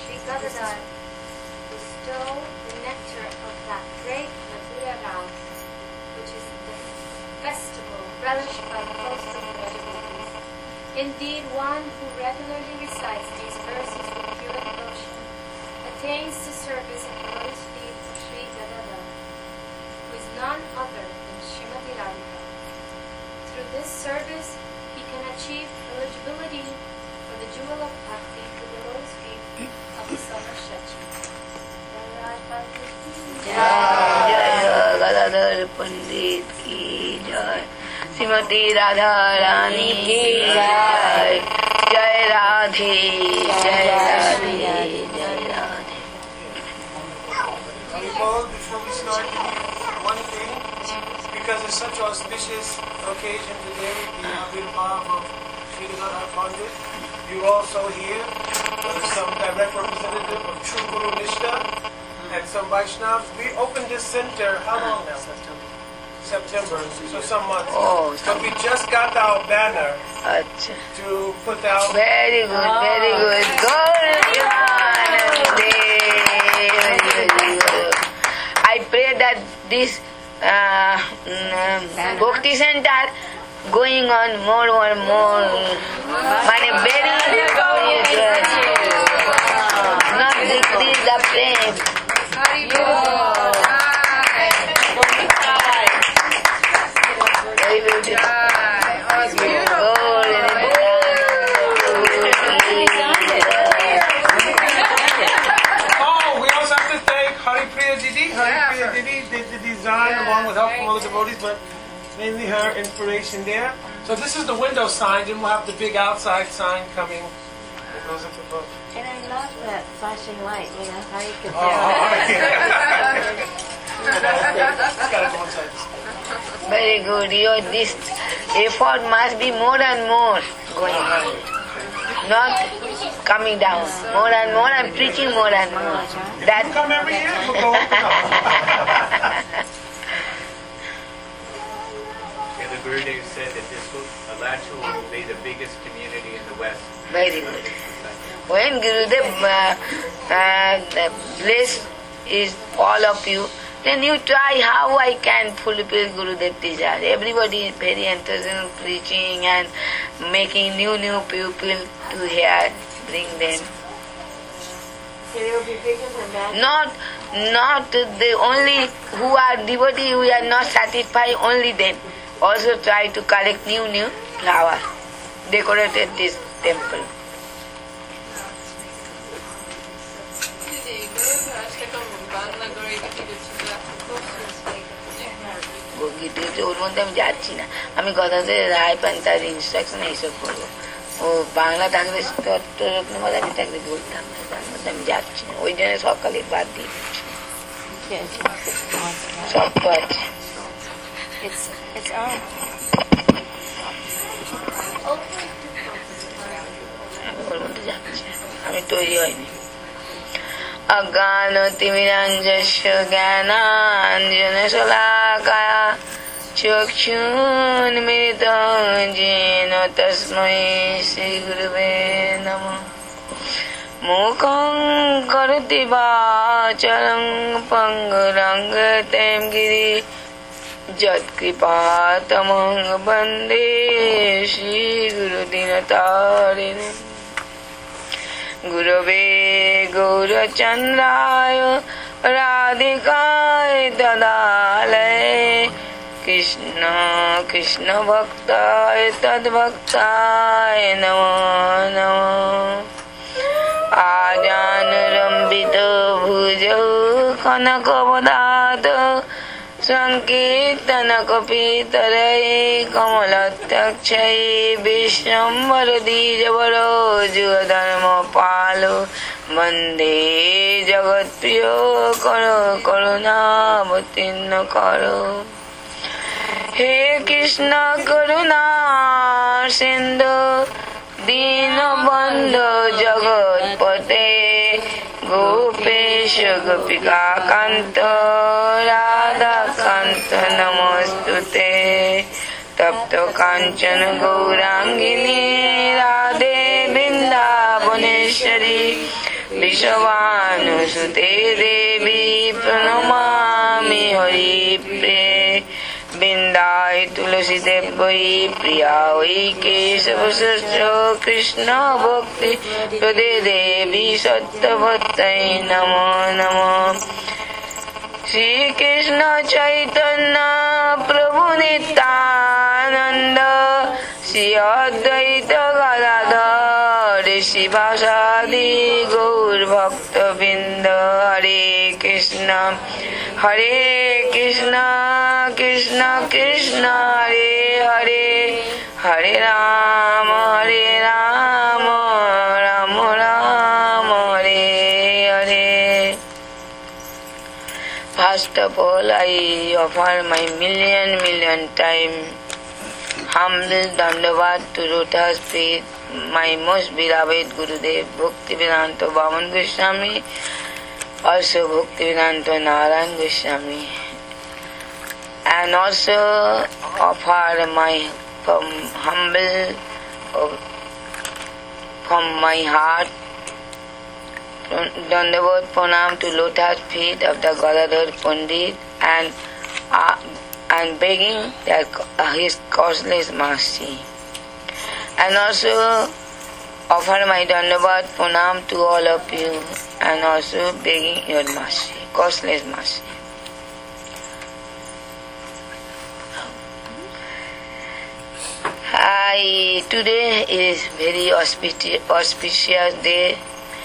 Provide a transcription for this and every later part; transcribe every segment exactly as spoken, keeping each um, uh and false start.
Sri Gadadhar bestow the nectar of that great Madhura Ras, which is the festival relished by the host of the devotees. Indeed, one who regularly recites these verses with pure devotion attains to service at the lotus feet of Sri Gadadhar, who is none other than Srimati Radhika. Through this service, he can achieve eligibility for the jewel of bhakti to the lotus feet of the son of Shachi. Jai Gadadhar Pandit ki jai, Srimati Radha Rani ki jai, Jai Radhe, Jai Radhe, Jai Radhe. Before we start, one thing, because it's such an auspicious occasion today, the Avirbhav of Sri Gadadhar Pandit, you also hear uh, some direct representative of True Guru Nishtha and some Vaishnavas. We opened this center, how long now? September. September, so some months. Oh, but we just got our banner Achha. to put out. Very good, oh. very good. Gaur I pray that this uh, um, Bhakti center going on more and more. Mane very good. Not decrease the pain. Oh, we also have to thank Haripriya Didi. Haripriya Didi did the design along with help from all the devotees, but mainly her inspiration there. So this is the window sign, then we'll have the big outside sign coming. It goes up above. And I love that flashing light, you know, how you can Oh, yeah. Gotta go inside. Very good. Your this effort must be more and more going on, not coming down. More and more, and preaching more and more. That You come every year, we'll go up and up. Yeah, the Gurudev said that this will, Alachu will be the biggest community in the West. very good. When Gurudev uh, uh, bless is all of you, then you try how I can fulfill Gurudev's desire. Everybody is very enthusiastic in preaching and making new new people to hear, bring them. So there will be bigger than that. Not not the only who are devotees who are not satisfied, only them. Also try to collect new new flower, decorated this temple. গীতে ওর মধ্যে আমি যাচ্ছি না, আমি কথা রায় পান তার instruction এইসব করবো। ও বাংলা থাকলে তত্ত্বরত্ন কথা আমি থাকলে বলতাম না, তার মধ্যে আমি যাচ্ছি না, ওই জন্য সকালে বাদ দিয়ে দিচ্ছি। সব তো আছে, ওর মধ্যে যাচ্ছি, আমি তৈরি হয়নি। অজ্ঞানতিমিরাঞ্জস্য জ্ঞানাঞ্জনশলাকায়া চক্ষুন্মিলিतं येन তস্मै শ্রীগুরবে নমঃ। মূকং করোতি বাচালং পঙ্গুরং গিরি যৎকৃপাতমং বন্দে শ্রীগুরুদীনতারিণে। गुरवे गौरचन्द्राय राधिकाय तदालये कृष्ण कृष्ण भक्ताय तद्भक्ताय नमो नमः। आजानुलम्बित भुजौ कनकवदात संकीर्तनकपितरये कमलत्यक्षये विश्वम्भरद्विजवरो जुगधर्मपालो वन्दे जगत्प्रियो करो करुणावतीर्ण करो। हे कृष्ण करुणा सिन्धु दीनबन्धो जगत्पते गोपेश गोपिका कांत राधा कांत नमोस्तुते। तप्त कांचन गौरांगिनी Radhe Vrindavaneshwari Vishavanusute Devi Pranamami Haripriye Bindai Tulasi Devai Priyai Kesavasasya Krishna Bhakti Prade Devi Sattvatai Namo Namo Shri Krishna Chaitanya Prabhu Nityananda Shri Advaita Gadadhar Shivasadi Gaur Bhakta Binda Hare Krishna Hare Krishna Krishna Krishna Hare Hare Hare Rama Hare Rama Rama Rama Hare Hare. First of all, I offer my million million time humble dandavat to lotus feet my most beloved Gurudev Bhaktivedanta Vaman Goswami, also Bhaktivedanta Narayan Goswami, and also offer my from humble from my heart dandavat pranam to lotus feet of the Gadadhar Pandit and uh, and begging that uh, his causeless mercy, and also offer my dandavat pranam to all of you and also begging your mercy, causeless mercy. I, today is very auspicious, auspicious day.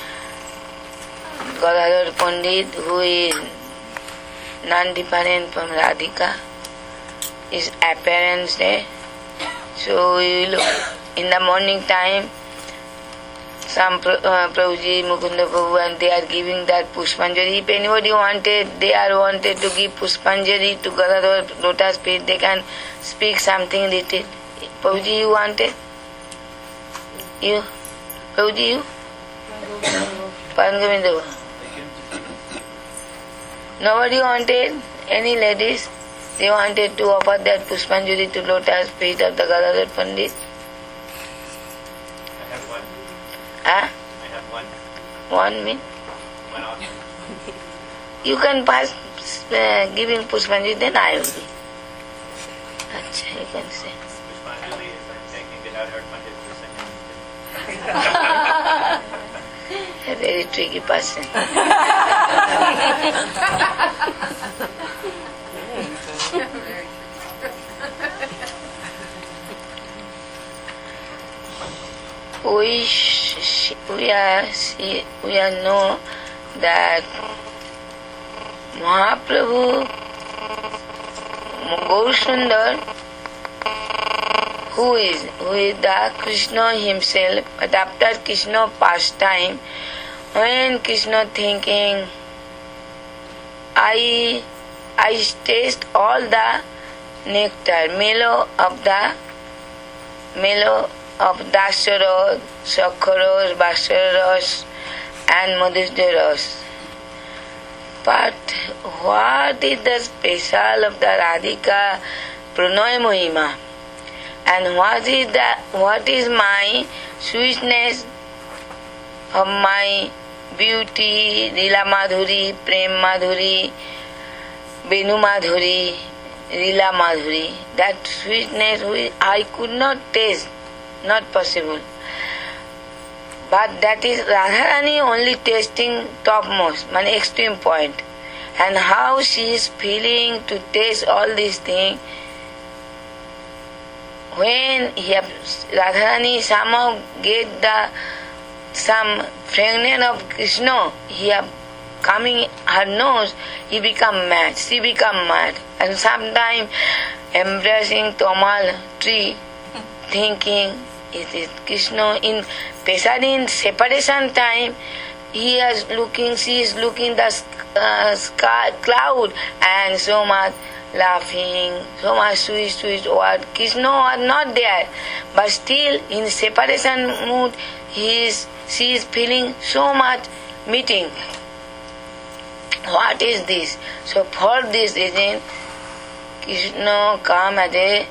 Gadadhar Pandit, who is non-different from Radhika, is appearance day. So we will, in the morning time, some uh, Prabhuji, Mukunda Prabhu, and they are giving that Pushpanjali. If anybody wanted, they are wanted to give Pushpanjali to Gadadhar lotus feet, they can speak something little. Prabhuji, you wanted? You? Prabhuji, you? Pangovinda. Nobody wanted, any ladies, they wanted to offer that Pushpanjali to lotus feet of the Gadadhar Pandit. I have one. Huh? I have one. One mean? One option. You can pass uh, giving Pushpanjali, then I will be. Achha, you can say. Pushpanjali is I'm taking Gadadhar Pandit to sing. A very tricky person. we sh- we are see, we are know that Mahaprabhu Gaurasundar, who is who is the Krishna himself, but after Krishna pastime, when Krishna thinking, I I taste all the nectar, mellow of the mellow of Dasaras, Sakharas, Vasaras and Madhusjaras. But what is the special of the Radhika Pranay Mahima? And what is the what is my sweetness of my beauty, Lila Madhuri, Prem Madhuri, Venu Madhuri, Lila Madhuri, that sweetness which I could not taste, not possible. But that is Radharani only tasting topmost, an extreme point. And how she is feeling to taste all these things, when he have, Radharani somehow get the some fragrance of Krishna, he have coming her nose, he become mad, she become mad, and sometime embracing Tomal tree, thinking it is Krishna. In especially in separation time, he is looking, she is looking the uh, sky, cloud, and so much laughing, so much sweet, sweet word. Krishna was not there, but still in separation mood, he is, she is feeling so much meeting. What is this? So for this reason, Krishna come as a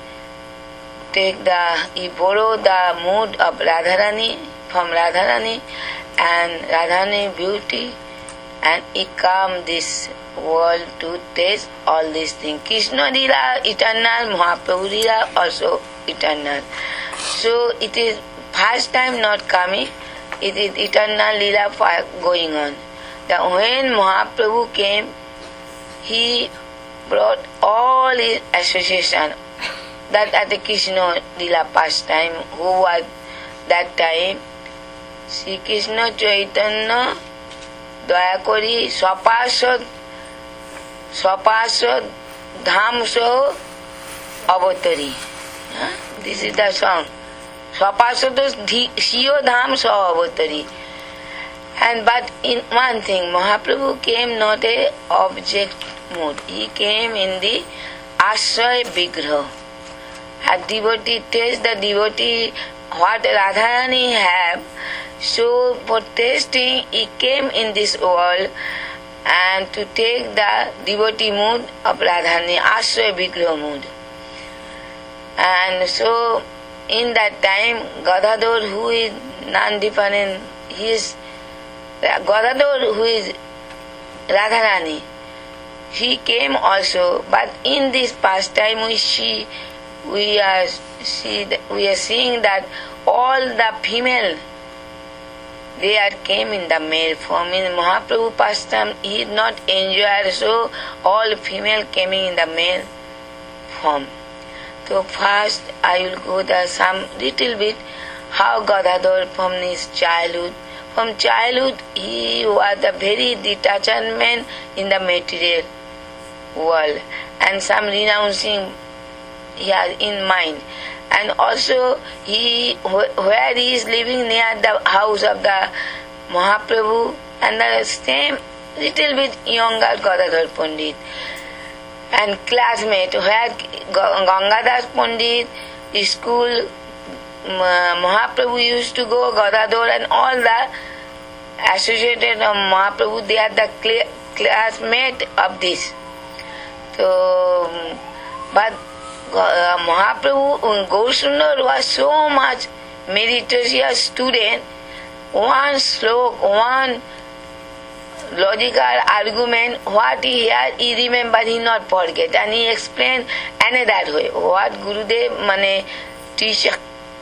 take the, he borrow the mood of Radharani from Radharani, and Radharani beauty, and he come this world to taste all these things. Krishna Lila eternal, Mahaprabhu Lila also eternal. So it is first time not coming, it is eternal Lila going on. That when Mahaprabhu came, he brought all his association, that at the Krishna Lila pastime, who was that time, Sri Krishna Chaitanya, Dayakori, Swapasad, Swapasad, Dham So, Avatari. This is the song. Swapasad Siyo Dham So Avatari. And but in one thing, Mahaprabhu came not a object mode. He came in the Ashray Vigraha. A devotee taste the devotee what Radharani have. So for tasting, he came in this world and to take the devotee mood of Radharani, Ashray Vigraha mood. And so in that time, Gadadhar, who is non-dependent, he is Gadadhar, who is Radharani, he came also. But in this pastime, we see, we are see, we are seeing that all the female, they are came in the male form. In Mahaprabhu pastime, he did not enjoy, so all female came in the male form. So first, I will go the some little bit how Gadadhar from his childhood. From childhood, he was a very detachment in the material world, and some renouncing he has in mind. And also, he where he is living near the house of the Mahaprabhu, and the same little bit younger Gadadhar Pandit, and classmate where Gangadhar Pandit school, Mahaprabhu used to go, Gadadhar and all the associated of Mahaprabhu, they are the classmate of this. So, but uh, Mahaprabhu, Gaurasundar was so much meritorious student, one slok, one logical argument, what he had, he remembered, he not forget, and he explained another way. What Gurudev, mane, teacher,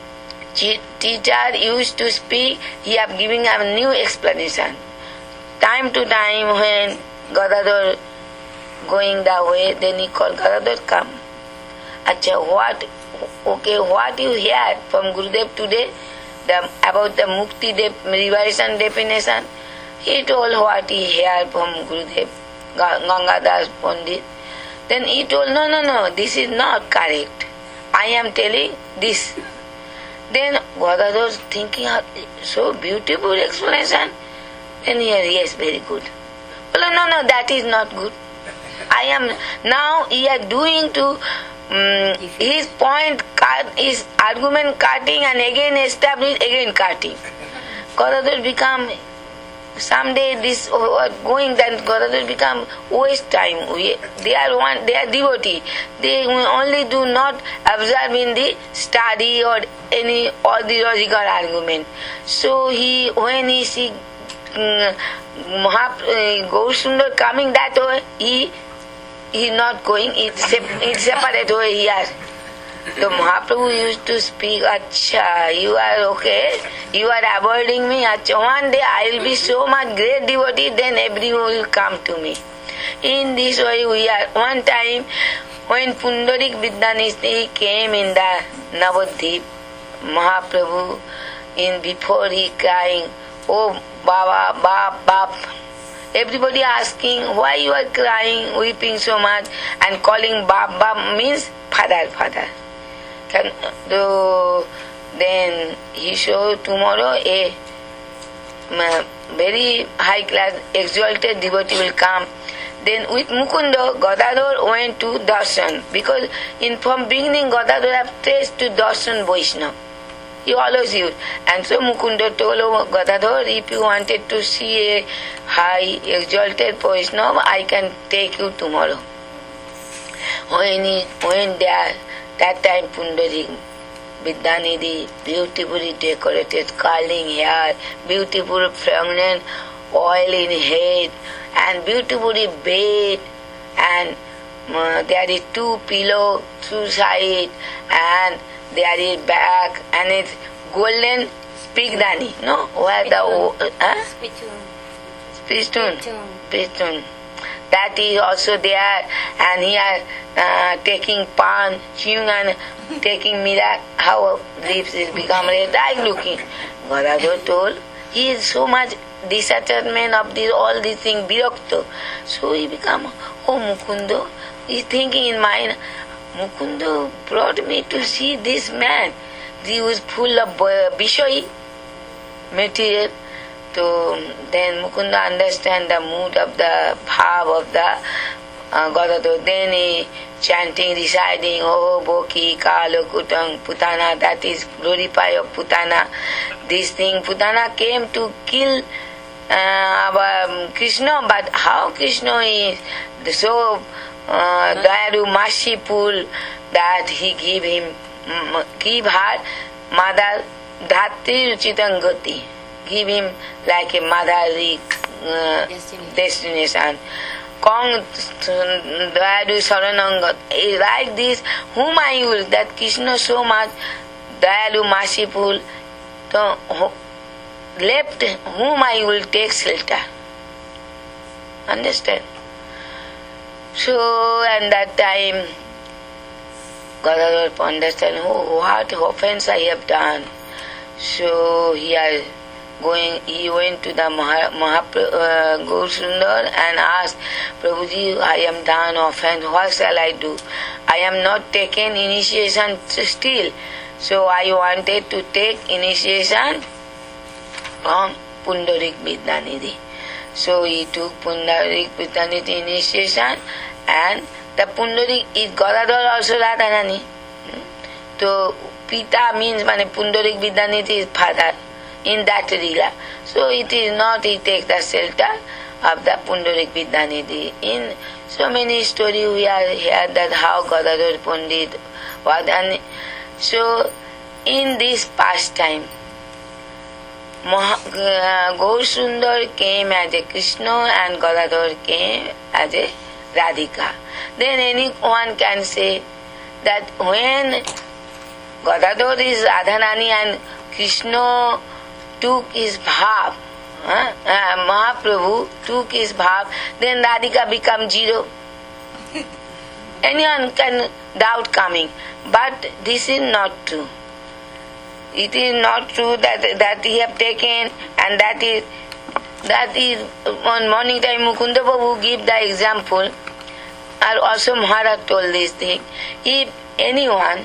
teacher used to speak, he have given a new explanation. Time to time when Gadadhar going that way, then he called Gadadhar, come. Acha, what, okay, what you hear from Gurudev today, the, about the Mukti de, revision definition, he told what he heard from Gurudev, Gangadhar Pandit. Then he told, no, no, no, this is not correct. I am telling this. Then Gadadhar was thinking, so beautiful explanation. Then he said, yes, very good. Well, no, no, that is not good. I am, now he is doing to um, his point, cut, his argument cutting and again establish, again cutting. Gadadhar become, someday this going, then Gadadhar become waste time. We, they are one, they are devotee. They only do not observe in the study or any or the logical argument. So he, when he see um, Gaurasundar coming that way, he he not going. It's it's separate way he has. So Mahaprabhu used to speak, Acha, you are okay, you are avoiding me, Acha, one day I will be so much great devotee, then everyone will come to me. In this way we are, one time when Pundarik Vidyanistha came in the Navadvip, Mahaprabhu, in before he crying, oh Baba, Bap, Bap, everybody asking, why you are crying, weeping so much, and calling Bap, Bap means father, father. Can do, then he show tomorrow a very high class exalted devotee will come. Then with Mukunda, Gadadhar went to Darshan, because in from beginning Gadadhar have traced to Darshan Vaishnava. He always used. And so Mukunda told oh, Gadadhar, if you wanted to see a high exalted Vaishnava, I can take you tomorrow. When he went there, that time Pundarik Vidyanidhi, beautifully decorated, curling hair, beautiful fragrant oil in head, and beautifully bed, and uh, there is two pillow, two side, and there is back, and it's golden spigdani, no? Where the uh, Spittoon. spittoon, Spittoon. spittoon. That is also there, and here uh, taking pan, chewing and taking mirror, how lips is become red, like looking. Gadadhar told, he is so much disattachment of this, all these things, virakta. So he become, oh Mukunda, he thinking in mind, Mukunda brought me to see this man. He was full of Vishay material. So then Mukunda understand the mood of the bhav of the uh, Gadadhar. Then he chanting, reciting, oh Boki, Kalo, Kutang, Putana, that is glorify of Putana. This thing, Putana came to kill uh, our Krishna, but how Krishna is so uh, Dayaru, merciful that he give him, give her mother Dhatri Ruchitang Gati. Give him like a motherly uh, Destination. destination. Kong Dayadu Sarananga. Like this, whom I will, that Krishna so much Dayalu merciful, so left whom I will take shelter. Understand? So, and that time, Gadadhar understand, oh, what offense I have done. So, he has going, he went to the Maha, Maha uh, Gaur Sundar and asked, Prabhuji, I am done offense, what shall I do? I am not taken initiation still. So I wanted to take initiation from Pundarik Vidyanidhi. So he took Pundarik Vidyanidhi initiation, and the Pundarik is Gadadhar also Radharani. So Pita means mane Pundarik Vidyanidhi is father in that Leela. So it is not he takes the shelter of the Pundarik Vidyanidhi. In so many stories we are here that how Gadadhar Pandit was. And so in this pastime, Gaur Sundar came as a Krishna and Gadadhar came as a Radhika. Then anyone can say that when Gadadhar is Radharani and Krishna took his bhav, huh? uh, Mahaprabhu took his bhav, then Radhika become zero. Anyone can doubt coming, but this is not true. It is not true that that he have taken, and that is that is on morning time Mukunda Prabhu give the example, and also Maharaj told this thing. If anyone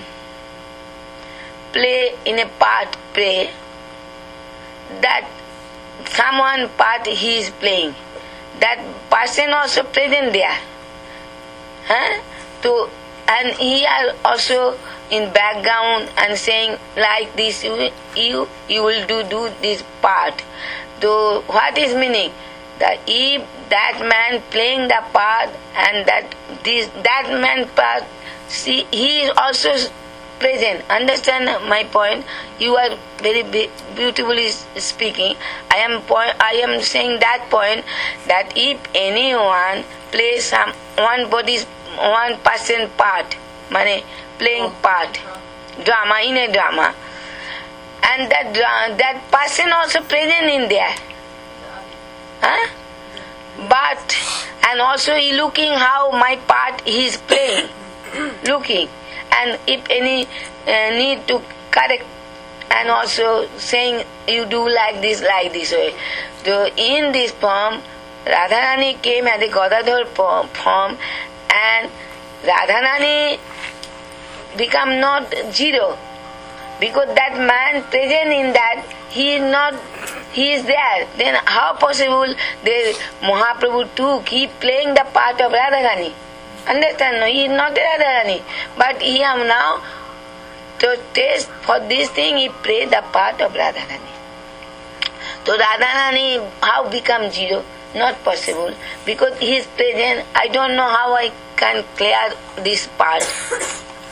play in a part, play, that someone part he is playing, that person also present there. Huh? To, and he are also in background and saying like this, you you, you will do, do this part. So what is meaning? That if that man playing the part and that this that man part, see, he is also present. Understand my point? You are very beautifully speaking. I am point, I am saying that point, that if anyone plays some one body's one person part, money playing part, drama in a drama, and that that person also present in there, huh? But and also he looking how my part he is playing, looking. And if any uh, need to correct, and also saying you do like this, like this way. So in this form, Radharani came as a Gadadhar form, and Radharani become not zero, because that man present in that, he is not, he is there. Then how possible the Mahaprabhu took, he playing the part of Radharani. Understand? No, he is not Radharani. But he am now to taste for this thing, he played the part of Radharani. So Radharani how become zero? Not possible. Because he is present. I don't know how I can clear this part.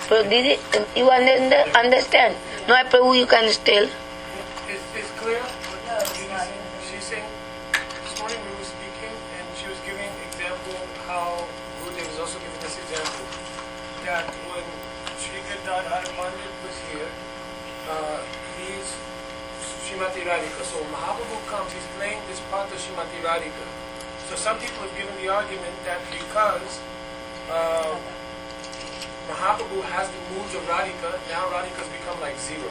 Prabhu, did it, you under, understand? No, Prabhu, you can still. Is is clear? She's saying, this morning we were speaking and she was giving example how Gurudev was also giving this example that when Sri Gadadhar Pandit was here, uh, he's Srimati Radhika. So Mahaprabhu comes, he's playing this part of Srimati Radhika. So some people have given the argument that because uh, Mahaprabhu has the moods of Radhika, now Radhika's become like zero.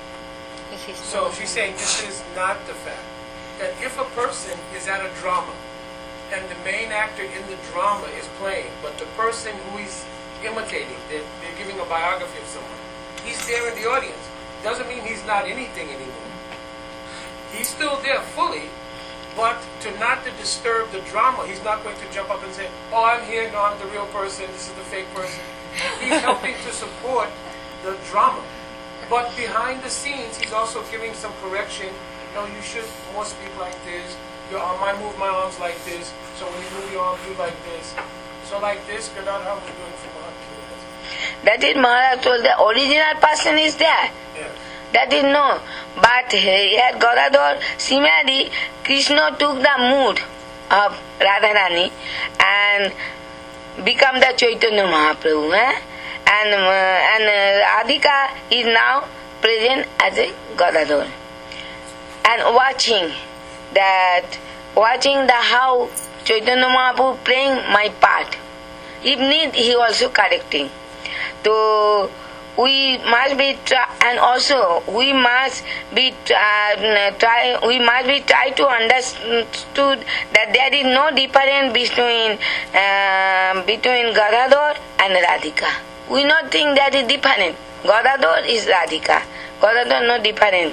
So she's saying this is not the fact. That if a person is at a drama and the main actor in the drama is playing, but the person who he's imitating, they're, they're giving a biography of someone, he's there in the audience. Doesn't mean he's not anything anymore. He's still there fully, but to not to disturb the drama, he's not going to jump up and say, oh, I'm here, no, I'm the real person, this is the fake person. He's helping to support the drama. But behind the scenes, he's also giving some correction. No, you should more speak like this. Your arm, I move my arms like this. So when you move your arms, do like this. So like this, Gadadhar was doing for Mahaprabhu. That is Maharaj told, the original person is there. Yeah. That is no. But here Gadadhar, similarly, Krishna took the mood of Radharani and become the Chaitanya Mahaprabhu. Eh? And, uh, and uh, Radhika is now present as a Gadadhar. And watching that, watching the how Chaitanya Mahaprabhu playing my part. If need, he also correcting. So we must be try, and also we must be uh, try, we must be try to understood that there is no difference between uh, between Gadadhar and Radhika. We not think that is different. Gadadhar is Radhika. Gadadhar no different.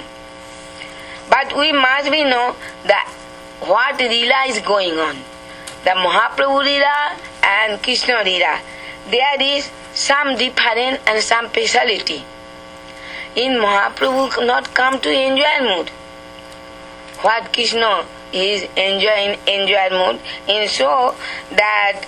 But we must be know that what Leela is going on. The Mahaprabhu Leela and Krishna Leela. There is some difference and some speciality. In Mahaprabhu not come to enjoy mood. What Krishna is enjoying enjoy mood. In so that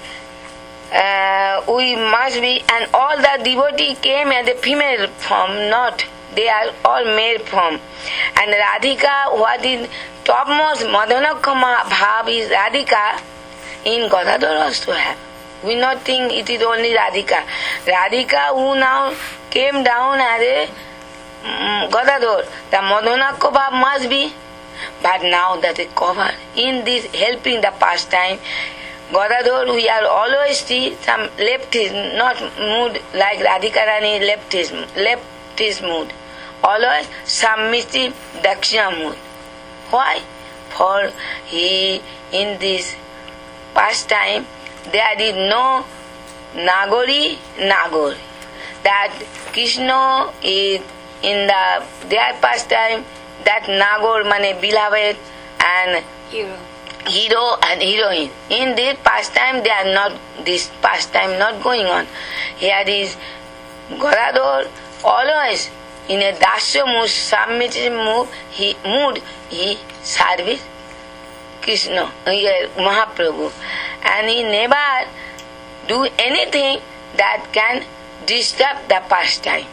uh, we must be, and all the devotee came as a female form, not. They are all male form. And Radhika, what is topmost Madhanakama Bhav is Radhika, in Gadadhar also have. We not think it is only Radhika. Radhika who now came down as a um, Gadadhar, the Madhanaka Bhav must be. But now that is covered in this helping the pastime. Gadadhar, we are always see some leftist, not mood like Radhika Rani leftist, leftist mood. Always submissive Dakshina mood. Why? For he in this pastime there is no Nagori Nagori. That Krishna is in the their pastime, that Nagor mane beloved and Hero. hero and heroine. In this pastime they are not, this pastime not going on. Here is Gadadhar always in a dasya mood, submissive mood, he mood he serves Krishna, Mahaprabhu, and he never do anything that can disturb the pastime.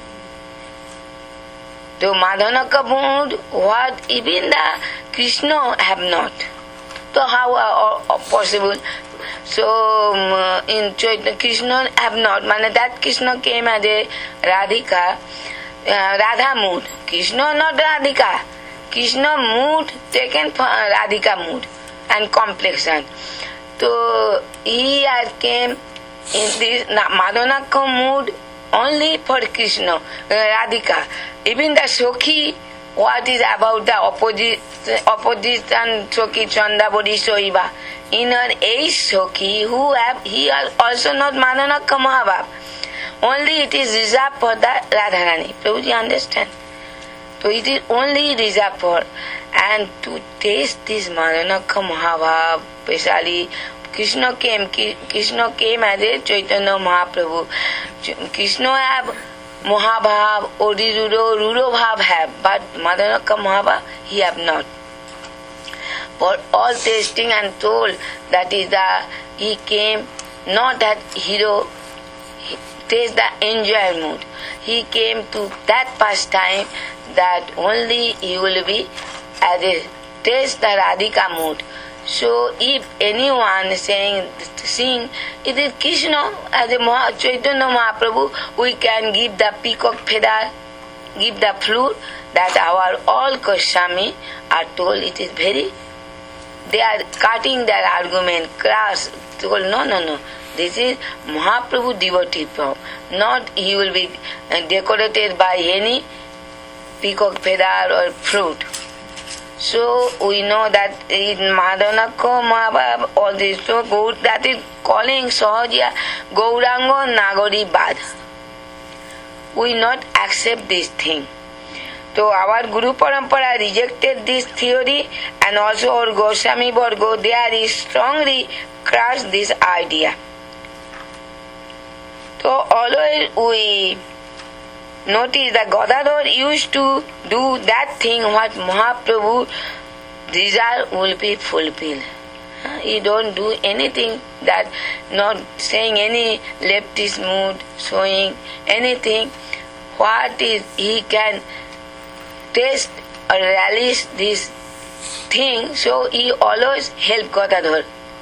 So Madhanaka mood, what even the Krishna have not. So how are uh, possible? So um, in Chaitanya Krishna have not. Mane that Krishna came as a Radhika, uh, Radha mood. Krishna not Radhika. Krishna mood taken from Radhika mood and complexion. So he has came in this Madhanaka mood only for Krishna, uh, Radhika. Even the Sokhi, what is about the opposite, opposition Sokhi Chanda Bodhisoiva. In her age Sokhi, who have, he are also not Madhanaka Mahabhav. Only it is reserved for the Radharani. Do you understand? So it is only reserved for. And to taste this Madhanaka Mahabhav, especially Krishna came, Krishna came as a Chaitanya Mahaprabhu. Krishna have Mahabhav, Odhiruro, Ruro Bhav have, but Madhanaka Mahabhav he have not. For all tasting and told that is the, he came not that hero, taste the enjoy mood. He came to that pastime that only he will be as a taste the Radhika mood. So if anyone saying, sing, it is Krishna as a Maha, Chaitanya Mahaprabhu, we can give the peacock feather, give the flute, that our all Goswami are told it is very, they are cutting their argument, crass, told no, no, no. This is Mahaprabhu devotee form, not he will be decorated by any peacock feather or fruit. So we know that in Madhanakko Mahabharata, all this, so Gaur, that is calling Sahaja Gaurango Nagari Bad. We not accept this thing. So our Guru Parampara rejected this theory, and also our Goswami Varga, they are strongly crushed this idea. So always we notice that Gadadhar used to do that thing what Mahaprabhu desire will be fulfilled. He don't do anything that, not saying any leftist mood, showing anything. What is he can taste or relish this thing, so he always help Gadadhar.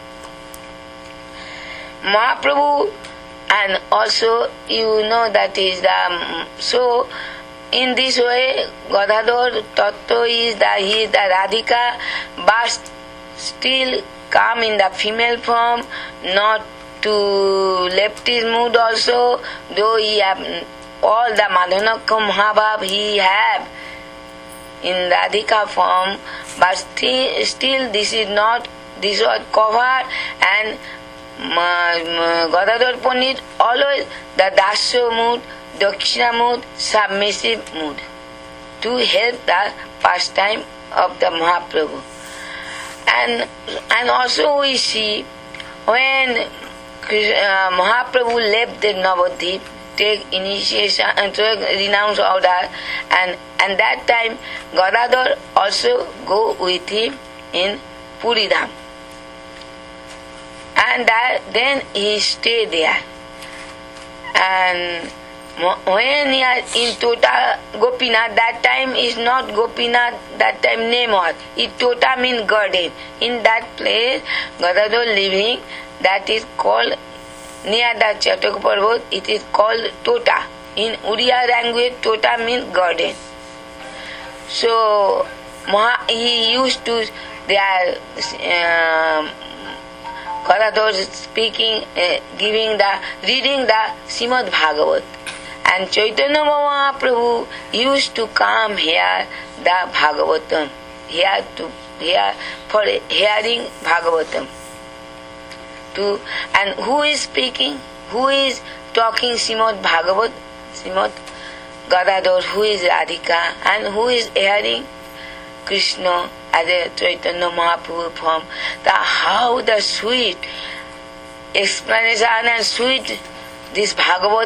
Mahaprabhu, and also you know that is the, so in this way Gadadhar Tattva is the, he is the Radhika, but still come in the female form, not to leftist mood also, though he have all the Madhanakka Mahabharata he have in Radhika form, but still, still this is not, this was covered, and Gadadhar Pandit always the Dasya mood, Dakshina mood, submissive mood to help the pastime of the Mahaprabhu. And, and also we see when uh, Mahaprabhu left the Navadvip, take initiation and take renounce order, and and that time Gadadhar also go with him in Puri Dham, and that, then he stay there. And when he is in Tota Gopinath, that time is not Gopinath, that time name was, it Tota means garden. In that place Gadadhar living, that is called near the Chatak Parvat, it is called Tota. In Uriya language, Tota means garden. So Maha, he used to, they are uh, Gadadhar speaking, uh, giving the, reading the Srimad Bhagavat. And Chaitanya Mahaprabhu used to come here the Bhagavatam, here to here for hearing Bhagavatam. To, and who is speaking? Who is talking Srimad Bhagavat? Srimad Gadadhar, who is Radhika, and who is hearing Krishna as a Chaitanya Mahaprabhu form. The, how the sweet explanation and sweet this Bhagavat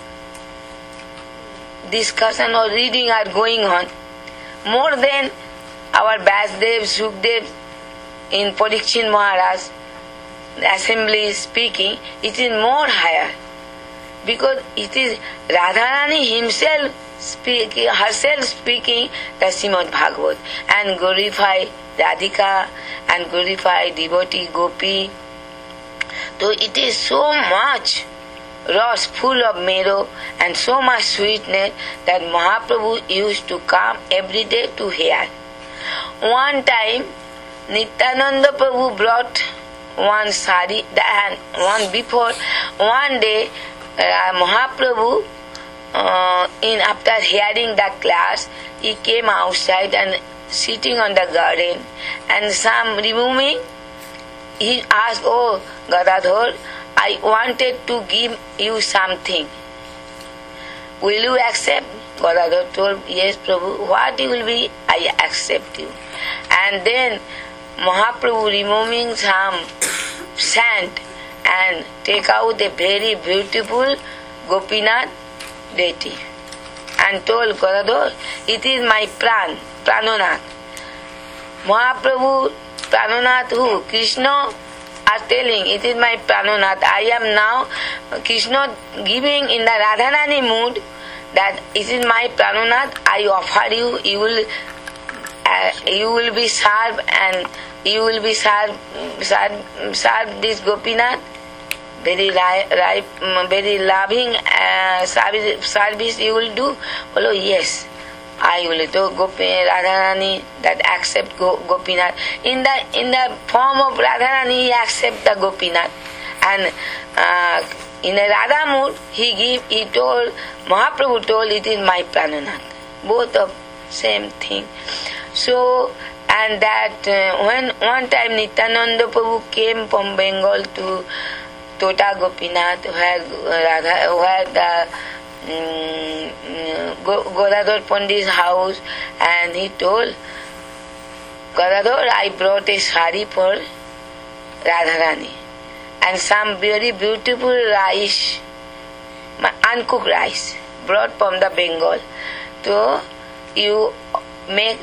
discussion or reading are going on. More than our Vasudev, Sukdev in Parikshit Maharaj assembly speaking, it is more higher, because it is Radharani himself speaking, herself speaking the Srimad Bhagavat, and glorify Radhika and glorify devotee Gopi. So it is so much rose full of marrow and so much sweetness that Mahaprabhu used to come every day to hear. One time Nityananda Prabhu brought one sari, and one before, one day uh, Mahaprabhu, uh, in after hearing the class, he came outside and sitting on the garden, and some removing, he asked, "Oh Gadadhar, I wanted to give you something. Will you accept?" Gadadhar told, "Yes, Prabhu, what it will be, I accept you." And then Mahaprabhu removing some sand and take out a very beautiful Gopinath deity and told Gadadhar, "It is my pran, Prananath." Mahaprabhu, Prananath who? Krishna are telling, it is my Prananath. I am now Krishna giving in the Radharani mood that it is my Prananath. I offer you. You will, uh, you will be served and you will be served, served, served this Gopinath. Very right, right, very loving uh, service, service you will do. Oh yes, I will do Gopi, Radharani that accept Go, Gopinath. In the in the form of Radharani, he accept the Gopinath, and uh, in a Radha mood, he give. He told Mahaprabhu told it is my Prananath. Both of same thing. So and that uh, when one time Nityananda Prabhu came from Bengal to Tota Gopinath, where Radha, where the um, Godadhar Pandit's house, and he told Godadhar, I brought a sari for Radharani and some very beautiful rice, uncooked rice, brought from the Bengal. So you make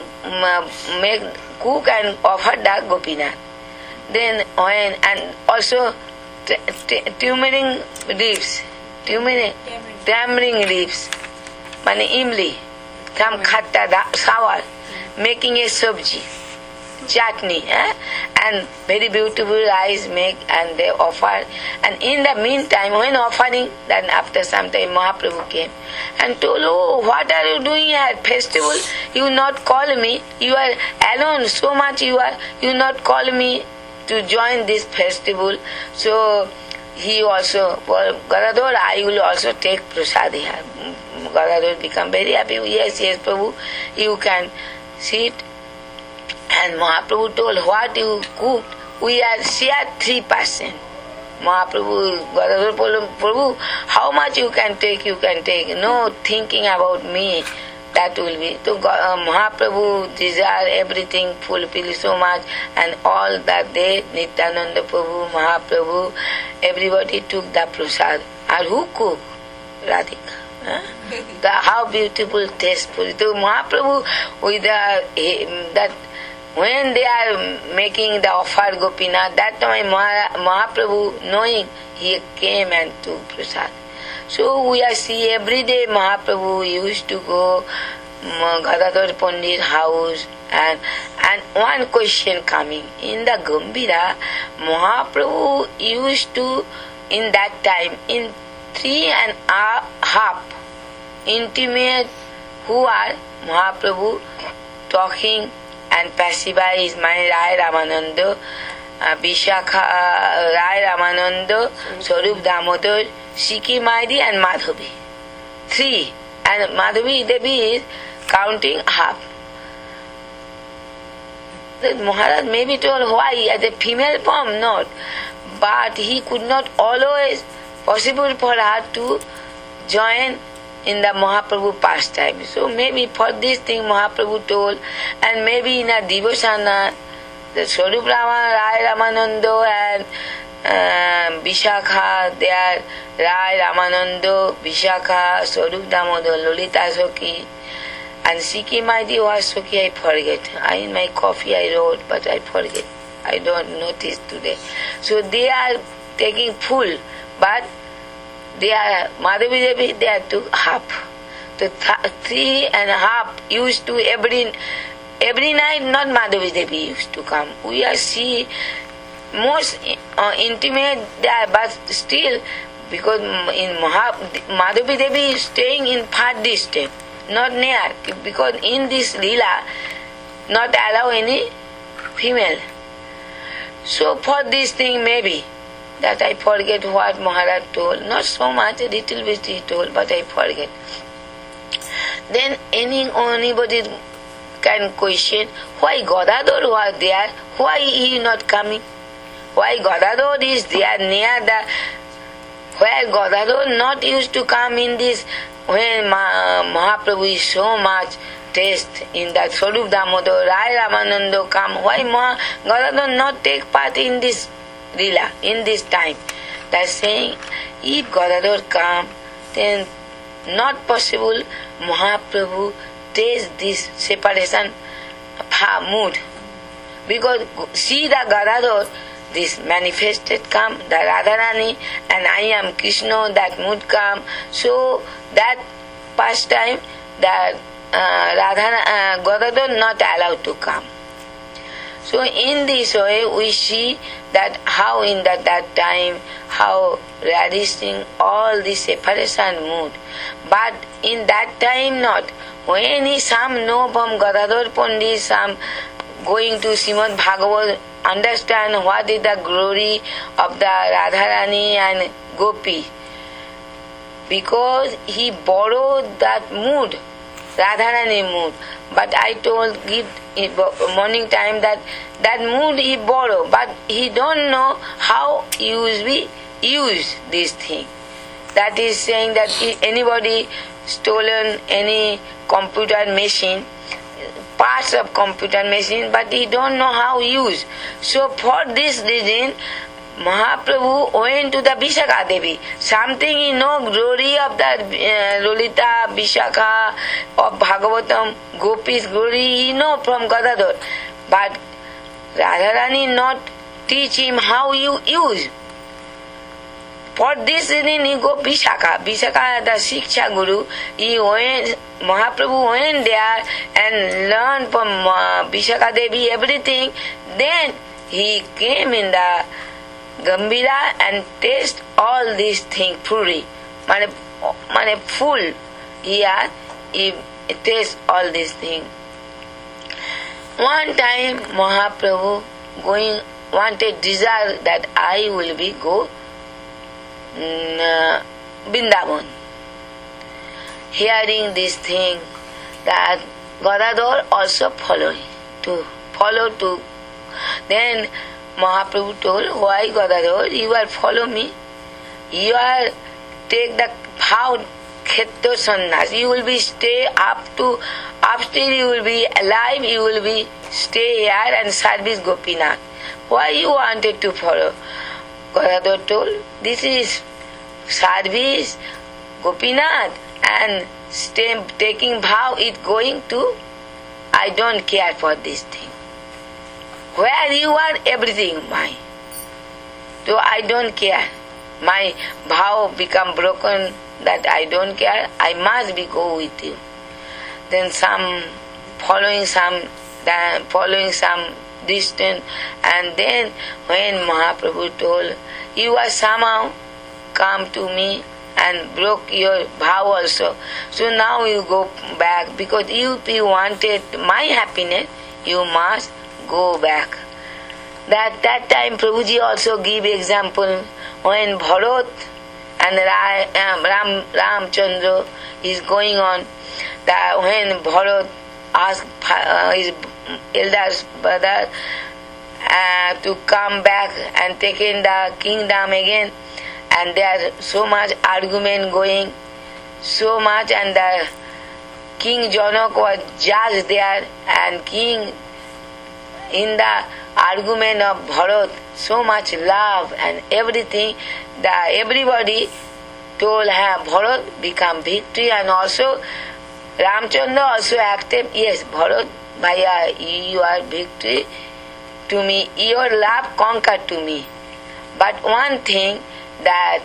make cook and offer the Gopinath. Then when and also turmeric leaves, turmeric, tamarind leaves, mane imli, some khatta, sour, making a sabji, chutney, eh? And very beautiful rice make and they offer. And in the meantime, when offering, then after some time Mahaprabhu came and told, oh, what are you doing at festival? You not call me, you are alone so much, you are, you not call me to join this festival. So he also, well, Gadadhar, I will also take prasad here. Gadadhar become very happy. Yes, yes, Prabhu, you can sit. And Mahaprabhu told, what you cooked, we are share three percent. Mahaprabhu, Gadadhar told, Prabhu, how much you can take, you can take. No thinking about me. That will be. So uh, Mahaprabhu desire everything fulfill so much, and all that day Nityananda Prabhu, Mahaprabhu, everybody took the prasad. And who cooked? Radhika. Huh? The, how beautiful, tasteful. So Mahaprabhu with the, that when they are making the offer Gopinath, that time Mahaprabhu knowing, he came and took prasad. So we are see every day Mahaprabhu used to go um, Gadadhar Pandit's house, and and one question coming in the Gambhira, Mahaprabhu used to in that time in three and a half intimate who are Mahaprabhu talking and pacify his mind, Rai Ramananda, uh, Vishakha, uh, Rai Ramananda, Swarup Damodar, Shiki Maidi and Madhavi. Three. And Madhavi Devi is counting half. The Maharaj may be told why as a female form, not. But he could not always possible for her to join in the Mahaprabhu pastime. So maybe for this thing Mahaprabhu told, and maybe in a Devasana, the Swarup Rama, Rai Ramananda and uh, Vishakha, they are Rai Ramananda, Vishakha, Swarup Damodar, Lolita Soki, and Siki Maidi was Soki, I forget. I, in my coffee I wrote, but I forget. I don't notice today. So they are taking full, but they are, Madhavi Devi, they are two half. So th- three and a half used to every every night, not Madhavi Devi used to come. We are see most uh, intimate there, but still, because in Maha, Madhavi Devi is staying in far distance, not near, because in this Leela, not allow any female. So for this thing maybe, that I forget what Maharaj told. Not so much, a little bit he told, but I forget. Then any anybody can question why Gadadhar was there, why he not coming? Why Gadadhar is there near the where Gadadhar not used to come in this when Mahaprabhu is so much taste in that Swarup Damodar, Rai Ramananda come, why Maha, Gadadhar not take part in this Leela, in this time? That's saying, if Gadadhar come, then not possible Mahaprabhu taste this separation mood. Because see the Gadadhar, this manifested come, the Radharani, and I am Krishna, that mood come. So that pastime, that uh, Radha, uh, Gadadhar not allowed to come. So in this way we see that how in that, that time, how resisting all this separation mood. But in that time not. When he some know from Gadadhar Pandit, some going to Srimad Bhagavad, understand what is the glory of the Radharani and Gopi. Because he borrowed that mood, Radharani mood. But I told give morning time that that mood he borrowed, but he don't know how use we use this thing. That is saying that if anybody stolen any computer machine, parts of computer machine, but he don't know how use. So for this reason, Mahaprabhu went to the Vishakha Devi. Something he know glory of the uh, Lolita, Vishakha, of Bhagavatam, Gopi's glory he know from Gadadhar. But Radharani not teach him how you use. For this reason he go Vishakha. Vishakha, the Shiksha Guru, he went, Mahaprabhu went there and learned from uh, Vishakha Devi everything. Then he came in the Gambhira and taste all these things fully. Mane, mane full. Here he taste all these things. One time Mahaprabhu going wanted desire that I will be go uh, Vrindavan. Hearing this thing, that Gadadhar also following to follow to. Then Mahaprabhu told, why Gadadhar, you are follow me? You are take the vow khetto sannyas. You will be stay up to upstairs. You will be alive. You will be stay here and service Gopinath. Why you wanted to follow? Gadadhar told, this is service Gopinath and stay taking vow is going to. I don't care for this thing. Where you are, everything mine. So I don't care. My vow become broken that I don't care. I must be go with you. Then some following some following some distance, and then when Mahaprabhu told, you are somehow come to me and broke your vow also. So now you go back because you, if you wanted my happiness, you must go back. That that time Prabhuji also give example when Bharat and Ram, Ram Ramchandra is going on. That when Bharat asked uh, his elder brother uh, to come back and take in the kingdom again, and there so much argument going, so much, and the King Janak was judge there, and King in the argument of Bharat, so much love and everything, that everybody told her Bharat become victory, and also Ramchandra also acted, yes, Bharat, Bhaiya, you are victory to me, your love conquered to me. But one thing that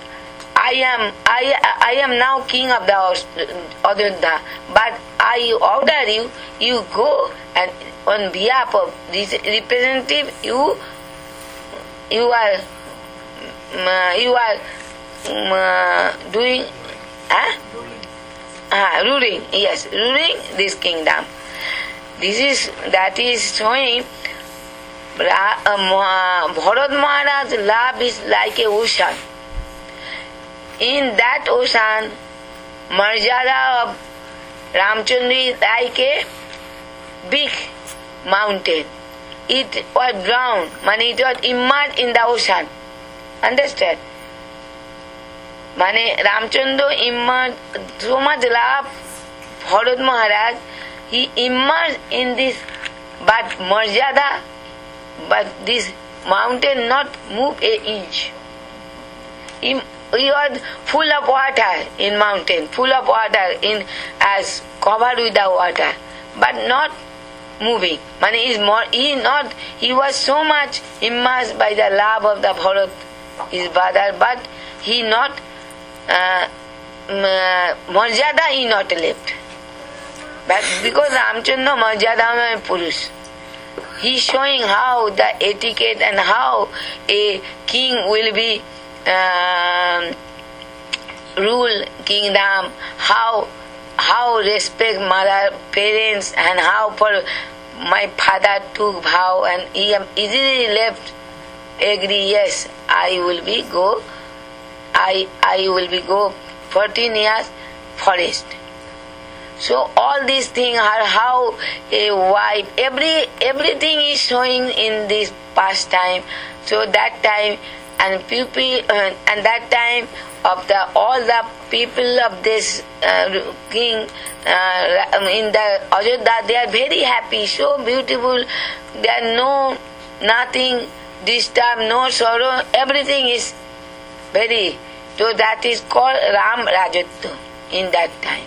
I am I I am now king of the Ayodhya, but I order you, you go and on behalf of this representative, you you are um, you are um, doing huh? ah, ruling, yes, ruling this kingdom. This is that is showing Bharat Maharaj's love is like a ocean. In that ocean, Marjada of Ramchandra is like a big mountain. It was drowned, meaning it was immersed in the ocean. Understand? Mane Ramchandra immersed so much love, Bharat Maharaj, he immersed in this, but Marjada, but this mountain not move an inch. He, he was full of water in mountain, full of water in as covered with the water, but not moving. Man, he is more, he not, he was so much immersed by the love of the Bharat, his brother, but he not, uh, Marjada he not left. But because Ramchandra Marjada Purush, he is showing how the etiquette and how a king will be uh, rule kingdom, how how respect mother, parents, and how for my father took vow and he easily left, agree, yes, I will be go, I I will be go fourteen years forest. So all these things are how a wife, every everything is showing in this pastime. So that time and people uh, and that time of the all the people of this uh, king uh, in the Ajodhya, they are very happy, so beautiful. There are no nothing disturb, no sorrow. Everything is very. So that is called Ram Rajatva in that time.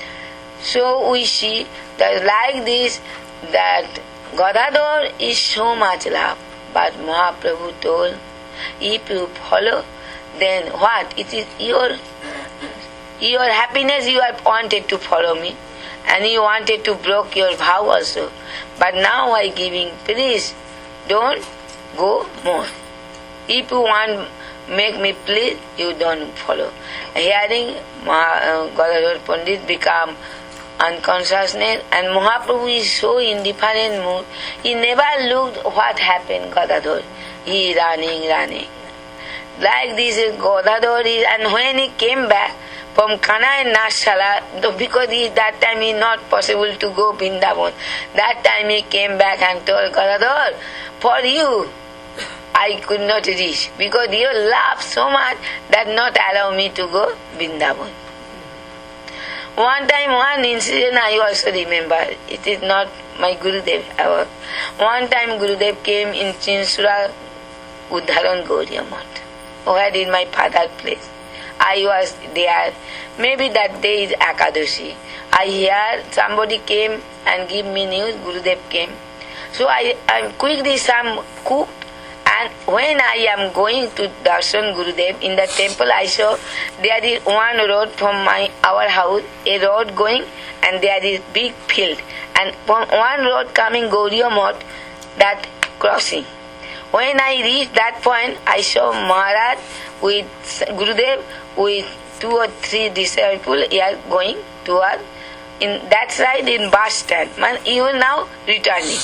So we see that like this, that Gadadhar is so much love, but Mahaprabhu told, if you follow, then what? It is your your happiness. You have wanted to follow me, and you wanted to break your vow also. But now I giving, please don't go more. If you want make me please, you don't follow. Hearing uh, Gadadhar Pandit become unconsciousness, and Mahaprabhu is so indifferent mood. He never looked what happened, Gadadhar. He is running, running. Like this Gadadhar is, and when he came back from Kana and Nashala, because he, that time he not possible to go Vrindavan, that time he came back and told Gadadhar, for you I could not reach, because you love so much that not allow me to go Vrindavan. One time, one incident I also remember. It is not my Gurudev. Our, one time Gurudev came in Chinsura, Uddharan Gauriya Math, where in my father's place. I was there. Maybe that day is Akadashi. I hear somebody came and give me news, Gurudev came. So I, I quickly some cooked, and when I am going to darshan Gurudev in the temple, I saw there is one road from my our house, a road going, and there is big field, and from one road coming Gauriya Math, that crossing. When I reached that point, I saw Maharaj with Gurudev with two or three disciples here going toward in that side in bus stand. Man, even now returning.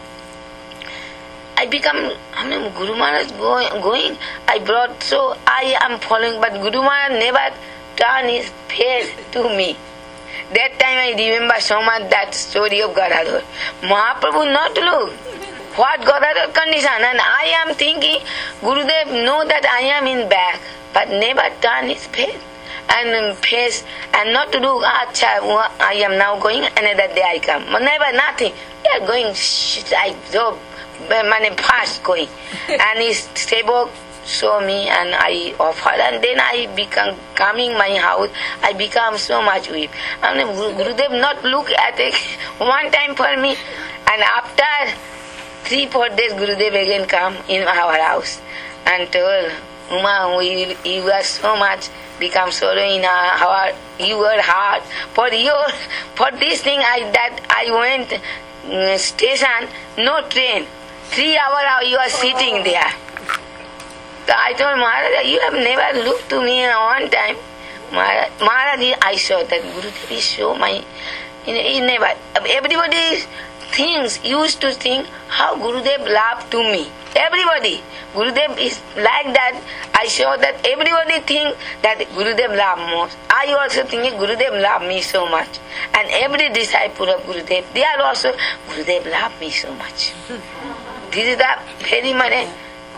I become, I mean, Guru Maharaj going, going, I brought, so I am following, but Guru Maharaj never turned his face to me. That time I remember so much that story of Gadadhar. Mahaprabhu not look, what Gadadhar condition, and I am thinking, Gurudev know that I am in back, but never turn his face. And face, and not to do, acha, I am now going, another day I come. Never, nothing. They are going, I so many fast going. And his sevak show me, and I offer, and then I become coming my house, I become so much weak. And Gurudev not look at it one time for me, and after three, four days Gurudev again come in our house and told, Uma, we, you are so much become sorrow in our your heart for your for this thing. I that I went uh, station, no train, three hour you are sitting there. So I told Maharaj, you have never looked to me one time. Maharaj, Maharaj I saw that Gurudev is so my, you know, he never, everybody thinks, used to think how Gurudev loved to me. Everybody. Gurudev is like that. I saw that everybody think that Gurudev love most. I also think Gurudev love me so much. And every disciple of Gurudev, they are also, Gurudev love me so much. This is the very many,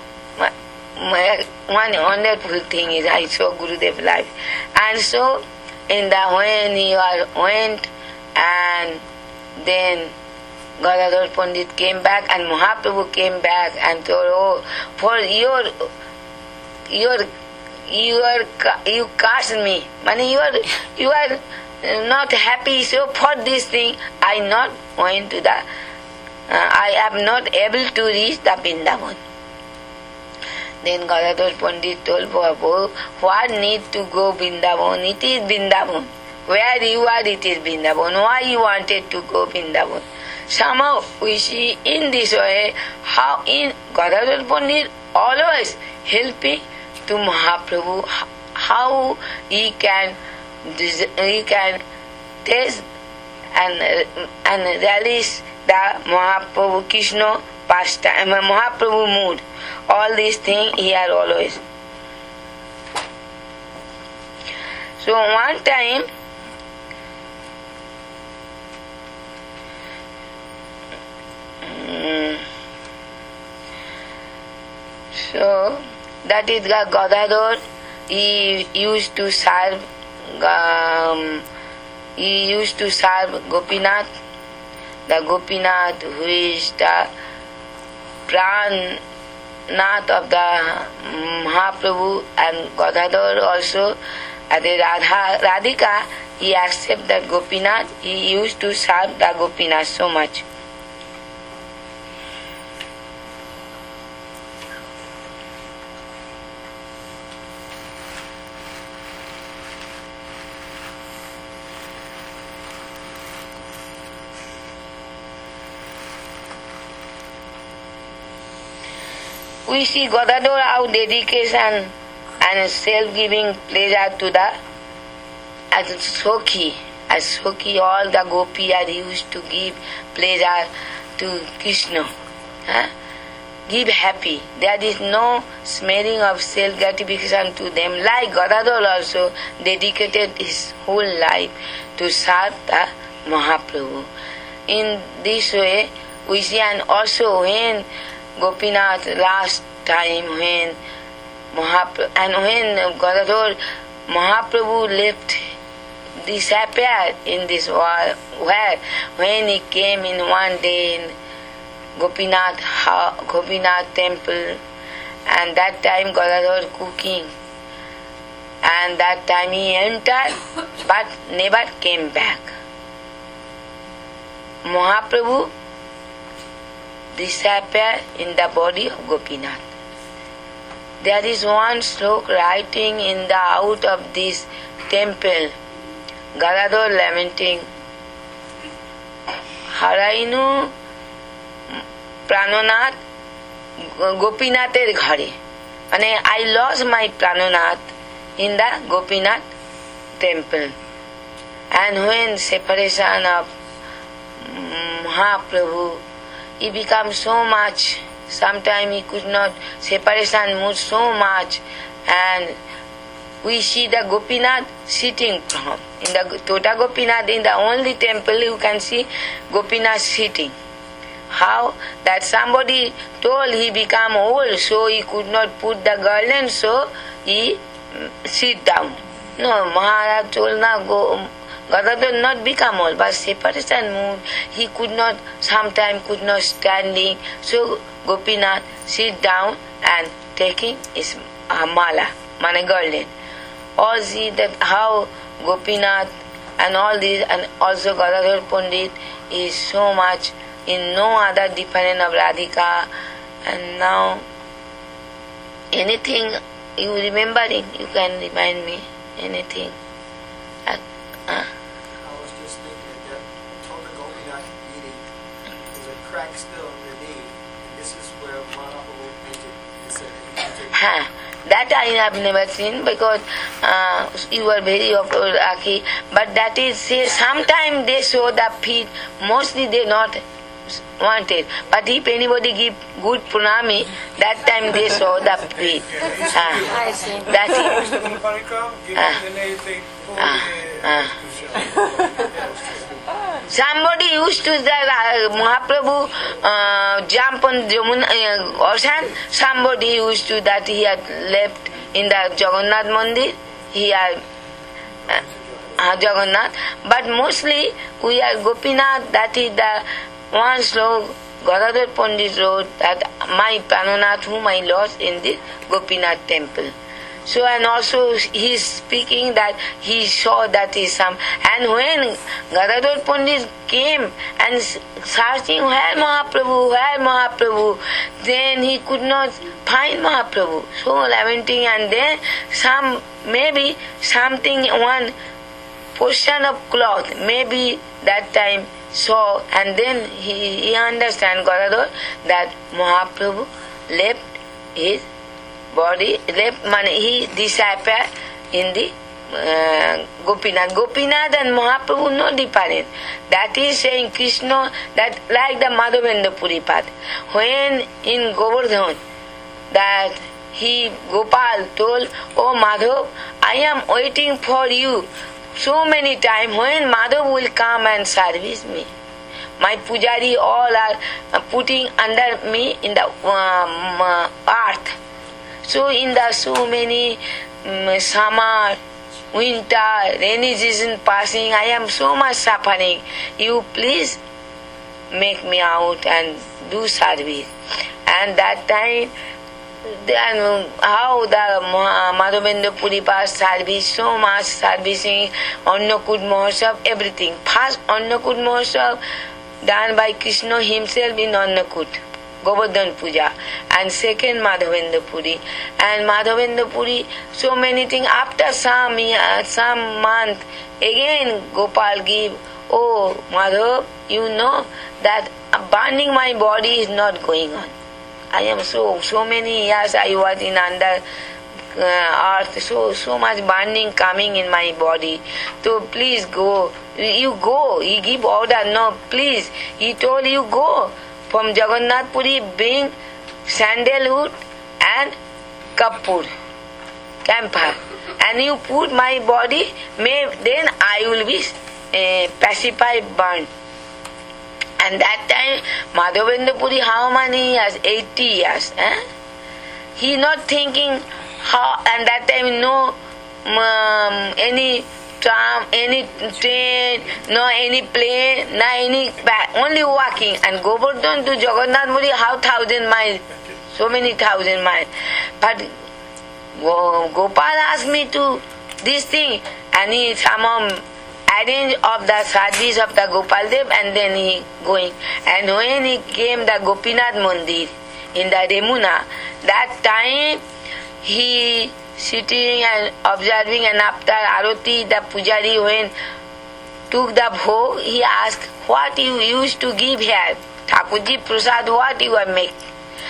one wonderful thing is I saw Gurudev life. And so, in the when you are went, and then Gadadhar Pandit came back, and Mahaprabhu came back and told, oh, for your, your, your, you cast me. Mani, you are, you are not happy, so for this thing, I not went to the I am not able to reach the Vrindavan. Then Gadadhar Pandit told Prabhu, what need to go Vrindavan? It is Vrindavan. Where you are, it is Vrindavan. Why you wanted to go Vrindavan? Somehow we see in this way how in Gadadhar Pandit always helping to Mahaprabhu, how he can he can taste and and relish the Mahaprabhu Krishna pastime, Mahaprabhu mood. All these things he had always. So one time um, so that is the Gadadhar. He used to serve um, he used to serve Gopinath, the Gopinath who is the Pranath of the Mahaprabhu, and Gadadhar also as a Radha, Radhika, he accepted that Gopinath, he used to serve the Gopinath so much. We see Gadadhar our dedication and self-giving pleasure to the as Sokhi. As Sokhi, all the gopi are used to give pleasure to Krishna. Huh? Give happy. There is no smearing of self-gratification to them. Like Gadadhar also dedicated his whole life to serve the Mahaprabhu. In this way, we see, and also when Gopinath last time when Mahaprabhu and when Gadadhar Mahaprabhu left, disappeared in this world, where when he came in one day in Gopinath Gopinath temple, and that time Gadadhar cooking, and that time he entered but never came back. Mahaprabhu disappear in the body of Gopinath. There is one slok writing in the out of this temple, Gadadhar lamenting, Harainu Pranonath Gopinathir ghare. And I lost my Pranonath in the Gopinath temple. And when separation of Mahaprabhu, he became so much, sometimes he could not, separation moved so much, and we see the Gopinath sitting from, in the Tota Gopinath, in the only temple you can see Gopinath sitting. How? That somebody told he became old, so he could not put the garland, so he sit down. No, Maharaj told now go, Gadadhar not become old, but separation moved. He could not, sometime could not standing. So Gopinath sit down and taking his uh, mala, mane garland. All see that how Gopinath and all these, and also Gadadhar Pandit is so much in no other dependent of Radhika. And now anything you remembering, you can remind me anything. Uh, uh. Crack still in the knee, and this is where Mahaprabhu painted. He said that he painted. Huh. That I have never seen because uh, you were very lucky. But that is, say, sometimes they show the feet, mostly they not wanted. But if anybody give good pranami, that time they show the feet. Uh, that is. Uh, uh, uh. Somebody used to the uh, Mahaprabhu uh, jump on Jamuna uh, ocean. Somebody used to that he had left in the Jagannath Mandir. He had uh, uh, Jagannath. But mostly we are Gopinath. That is the one slok Gadadhar Pandit wrote that my Pranonath whom I lost in the Gopinath temple. So and also he is speaking that he saw that is some. And when Gadadhar Pandit came and searching where Mahaprabhu, where Mahaprabhu, then he could not find Mahaprabhu. So lamenting, and then some maybe something one portion of cloth maybe that time saw, and then he, he understand Gadadhar that Mahaprabhu left his body, left money, he disappeared in the uh, Gopinath. Gopinath and Mahaprabhu no different. That is saying Krishna, that like the Madhavendra Puri path. When in Govardhan, that he, Gopal told, oh Madhav, I am waiting for you so many times. When Madhav will come and service me? My pujari all are putting under me in the um, uh, earth. So in the so many um, summer, winter, rainy season passing, I am so much suffering. You please make me out and do service. And that time, then how the Madhavendra Puri Pass service, so much servicing, Annakud Mahotsav, everything. First Annakud Mahotsav done by Krishna himself in Annakud, Govardhan Puja, and second Madhavendra Puri. And Madhavendra Puri, so many things. After some year, some month, again Gopal give, oh Madhav, you know that burning my body is not going on. I am so, so many years I was in under uh, earth, so, so much burning coming in my body. So please go, you go, he give order, no, please. He told you go. From Jagannath Puri bring sandalwood and kapur, camphor, and you put my body, may, then I will be uh, pacified, burned. And that time Madhavendra Puri how many years? eighty years. Eh? He not thinking how, and that time no um, any tram, any train, no any plane, no any back, only walking. And Govardhan to Jagannath Puri, how thousand miles? So many thousand miles. But Gopal asked me to this thing, and he somehow arrange of the service of the Gopal Dev, and then he going. And when he came the Gopinath Mandir in the Remuna, that time he sitting and observing, and after Arati the Pujari when took the bhog, he asked, what you used to give here? Thakurji Prasad, what you are making?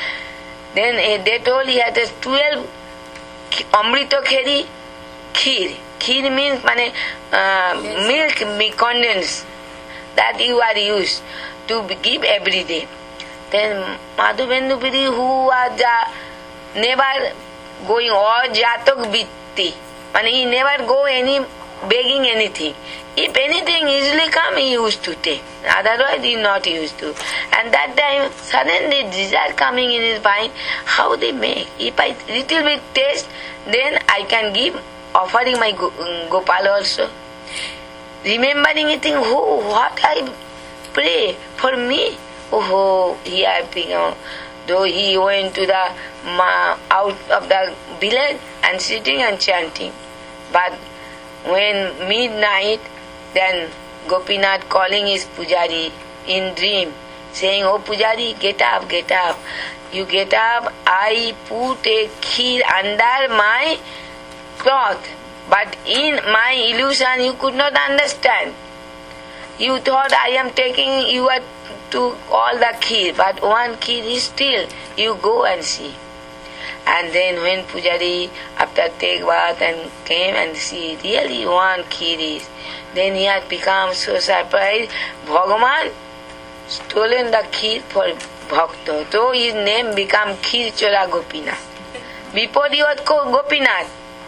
Then they told he had twelve Amrita Kheri Kheer. Kheer means mane, uh, milk me condensed that you are used to give every day. Then Madhavendra Puri, who was uh, never going or jatak bitti, and he never go any begging anything. If anything easily come, he used to take. Otherwise, he not used to. And that time, suddenly desire coming in his mind, how they make. If I little bit taste, then I can give, offering my Gopal also. Remembering it, think, oh, what I pray for me. Oh, he happy. Oh. Though he went to the out of the village and sitting and chanting. But when midnight, then Gopinath calling his Pujari in dream, saying, oh Pujari, get up, get up. You get up, I put a kheer under my cloth. But in my illusion, you could not understand. You thought I am taking you to all the kheer, but one kheer is still. You go and see. And then when Pujari, after take bath and came and see, really one kheer is, then he had become so surprised. Bhagavan stolen the kheer for Bhakta. So his name became Kheer Chora Gopinath. Before he was called Gopinath.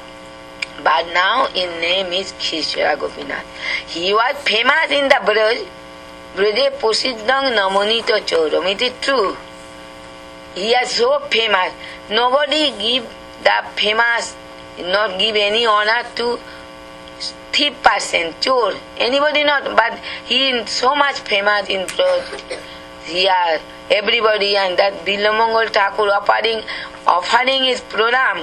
But now his name is Kheer Chora Gopinath. He was famous in the Braj. Braje Posiddhang Namonito Choram. It is true. He is so famous. Nobody give the famous, not give any honor to thief person, chor. Anybody not, but he is so much famous in Braj. Here, everybody, and that Bilamangal Thakur offering, offering his pranam.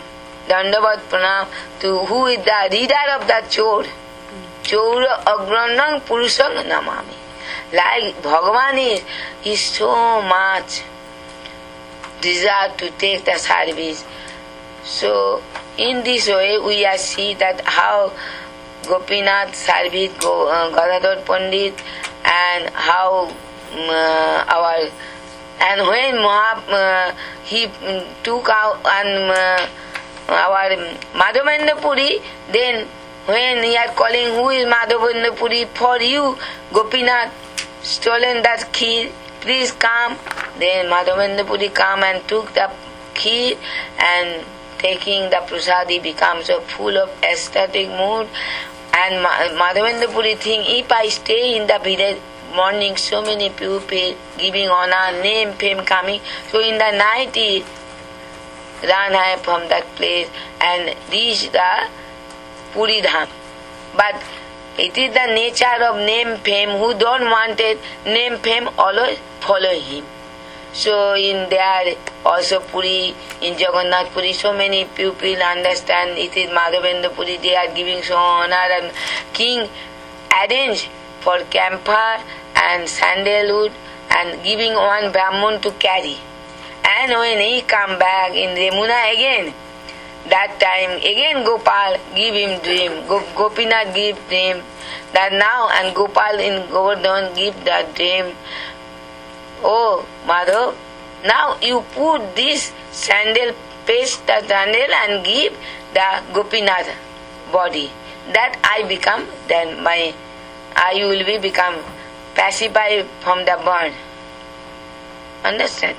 Dandavat Pranam to who is the leader of the Chor. Chora Agranang Purusang Namami. Like Bhagavan is, is so much desire to take the service. So in this way we are see that how Gopinath service go, uh, Gadadhar Pandit and how um, uh, our and when Maha, uh, he um, took out and uh, our Madhavendra Puri, then when he are calling who is Madhavendra Puri for you, Gopinath stolen that key, please come. Then Madhavendra Puri come and took the key and taking the prasadi becomes so full of ecstatic mood. And Madhavendra Puri think, if I stay in the village morning, so many people giving honor, name, fame coming. So in the night he ran away from that place and reached the Puri Dham. But it is the nature of name, fame, who don't want it, name, fame, always follow him. So in there also Puri, in Jagannath Puri, so many people understand it is Madhavendra Puri, they are giving so honor, and king arranged for camphor and sandalwood and giving one Brahman to carry. And when he come back in Yamuna again, that time again Gopal give him dream, Gopinath give dream, that now and Gopal in Govardhan give that dream. Oh, Madhav, now you put this sandal, paste the sandal and give the Gopinath body. That I become, then my, I will be become pacified from the burn. Understand?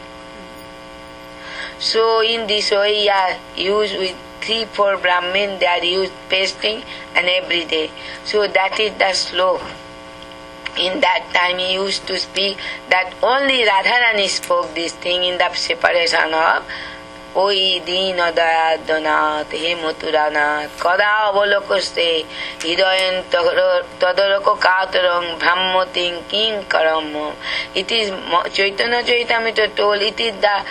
So in this way, yeah, used with three, four Brahmin, they are used pasting and every day. So that is the slope. In that time he used to speak that only Radharani spoke this thing in the separation of Oi Dina Dayadanath He Mathuranath Kada Avalokoste Hidayan Tadarako Katarang Brahmoting King Karam. It is Chaitanya Chaitamrita told, it is the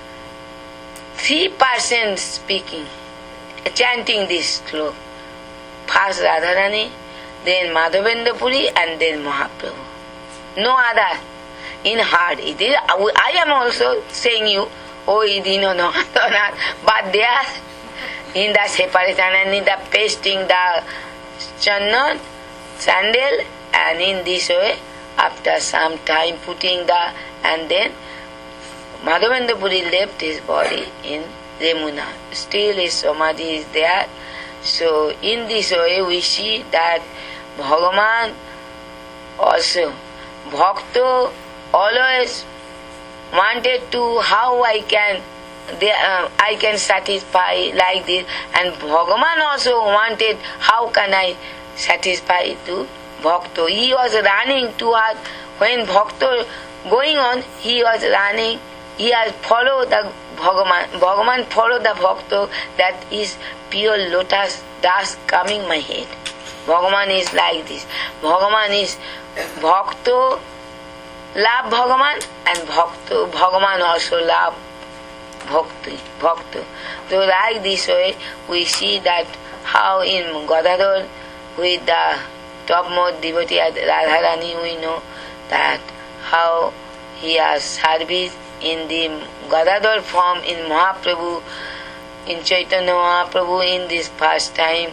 three persons speaking, chanting this sloka. First Radharani, then Madhavendra Puri, and then Mahaprabhu. No other. In heart. It is, I am also saying you, oh, Idino, no, not. But they are in the separation and in the pasting the chandan, sandal, and in this way, after some time putting the, and then Madhavendra Puri left his body in Yamuna. Still his samadhi is there. So in this way we see that Bhagavan also, Bhakta always wanted to how I can they, uh, I can satisfy like this, and Bhagavan also wanted how can I satisfy to Bhakta. He was running towards, when Bhakta going on, he was running, he has followed the Bhagavan, Bhagavan followed the Bhakta, that is pure lotus dust coming my head. Bhagavan is like this. Bhagavan is Bhakta love Bhagavan, and Bhakta, Bhagavan also love Bhakti, Bhakta. So like this way we see that how in Gadadhar with the topmost devotee Radharani we know that how he has service in the Gadadhar form in Mahaprabhu, in Chaitanya Mahaprabhu in this first time.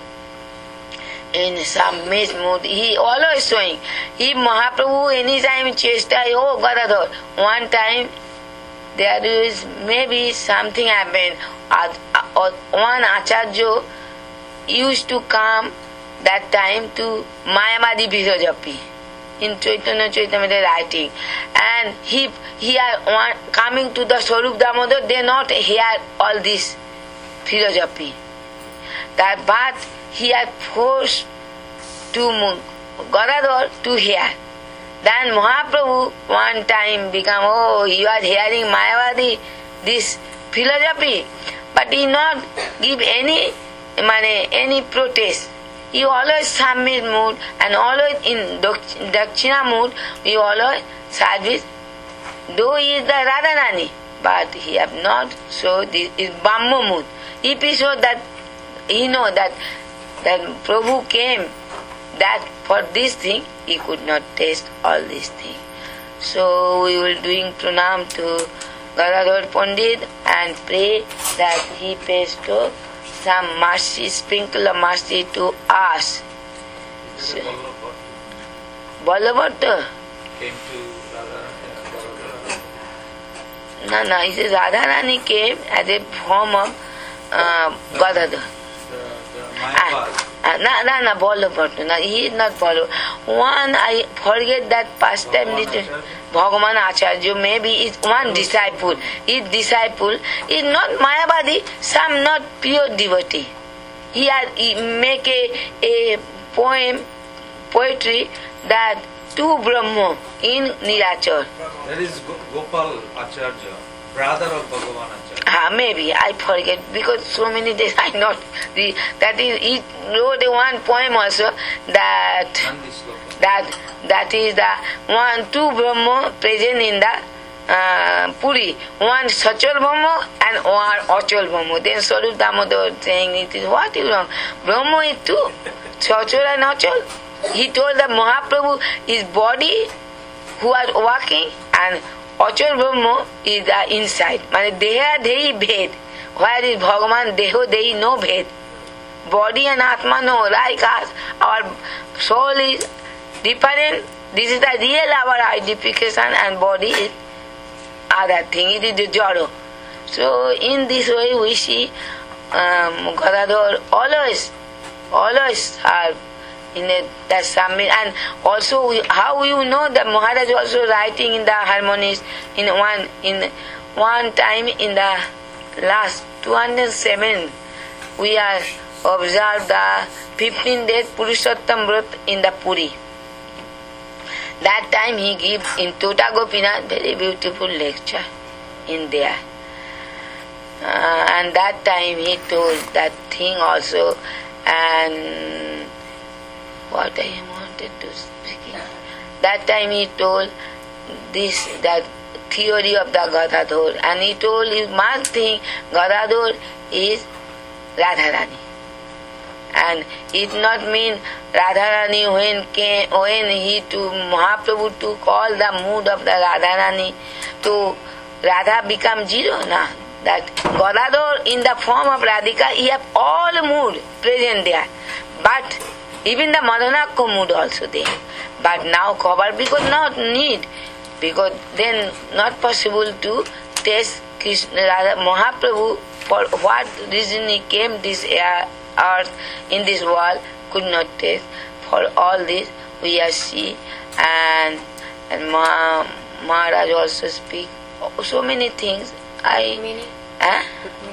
In some mixed mood, he always showing. If Mahaprabhu any time chastised, oh Gadadhar, one time there is maybe something happened. One Acharya used to come that time to Mayavadi Bhijajapi in Chaitanya Chaitamrita writing, and he he are one, coming to the Swarup Damodar, they not hear all this Bhijajapi. That but he had forced to Gadadhar to hear. Then Mahaprabhu one time become, oh, you are hearing Mayavadi, this philosophy, but he not give any money, any protest. He always submit mood, and always in Dakshina mood, he always service. Though he is the Radharani, but he have not, so this is Bambo mood. If he show that he know that that Prabhu came that for this thing he could not taste all these things. So we will doing pranam to Gadadhar Pandit and pray that he pays to some mercy, sprinkle of mercy to us. So, Ballabhatta came to Radha. No, no, he says Radharani came as a form of uh, Gadadhar. The, the Mayapad. Uh, no, no, no, Ballabhatta. No, he is not Ballabhatta. One, I forget that past time. Bhagavan Acharya, maybe is one disciple. His disciple is not Mayavadi, some not pure devotee. He has he make a, a poem, poetry that two Brahma in Nirachar. That is Go- Gopal Acharya, brother of Bhagavan Acharya. Ah, maybe I forget because so many days I not the that is he wrote a one poem also that Nandi Sloka. that that is the one two Brahma present in the uh, Puri, one Sachal Brahma and one Achal Brahma. Then Swarup Damodar was saying it is what is wrong. Brahma is two, Sachal and Achal. He told that Mahaprabhu is body who are walking and Achal Brahma is the inside. Mane Deha Dehi Bhed. Where is Bhagavan Deho Dehi no Bhed. Body and Atma no, like us. Our soul is different. This is the real our identification and body is other thing. It is the Jaro. So in this way we see um, Gadadhar always, always are in a, that summit. And also we, how you know that Maharaj also writing in the harmonies in one in one time in the last two hundred seven we are observed the fifteen days Purushottam Vrat in the Puri. That time he gives in Tota Gopinath very beautiful lecture in there. Uh, and that time he told that thing also, and what I wanted to speak. That time he told this that theory of the Gadadhar, and he told you must think Gadadhar is Radharani. And it not mean Radharani when came, when he to Mahaprabhu took all the mood of the Radharani to Radha become zero. Nah, that Gadadhar in the form of Radhika, he have all mood present there. But even the Madhanakko mood also there. But now cover because not need, because then not possible to taste Krishna, Radha, Mahaprabhu for what reason he came this air. Earth in this world could not taste. For all this we are see, and and Ma, Maharaj also speak so many things. I huh?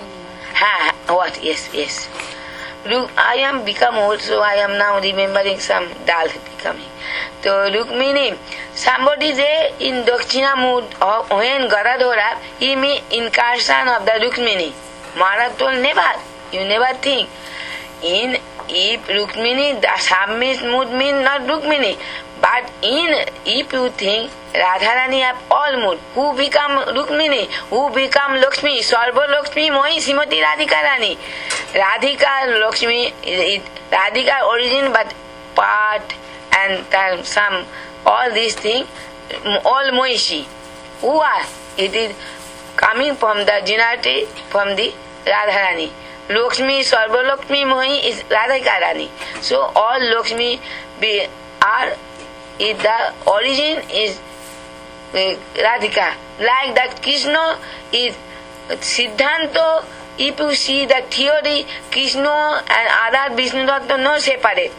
Ha, what? Yes, yes. Look, I am become old, so I am now remembering some dull becoming. So Rukmini, somebody say in Dakshina mood of when Gadadhara, he mean incarnation of the Rukmini. Maharaj told never. You never think. In if Rukmini, the submit mood means not Rukmini, but in if you think Radharani have all mood, who become Rukmini, who become Lakshmi, Sarva Lakshmi, Mohi Simati Radhika Rani. Radhika Lakshmi, it, Radhika origin but part and uh, some all these things, all Mohishi. Who are? It is coming from the generality from the Radharani. Lakshmi, Sarva Lakshmi Mohi is Radhika Rani. So all Lakshmi be, are, is the origin is uh, Radhika. Like that Krishna is Siddhanta. If you see the theory, Krishna and other Vishnu Tattva no separate.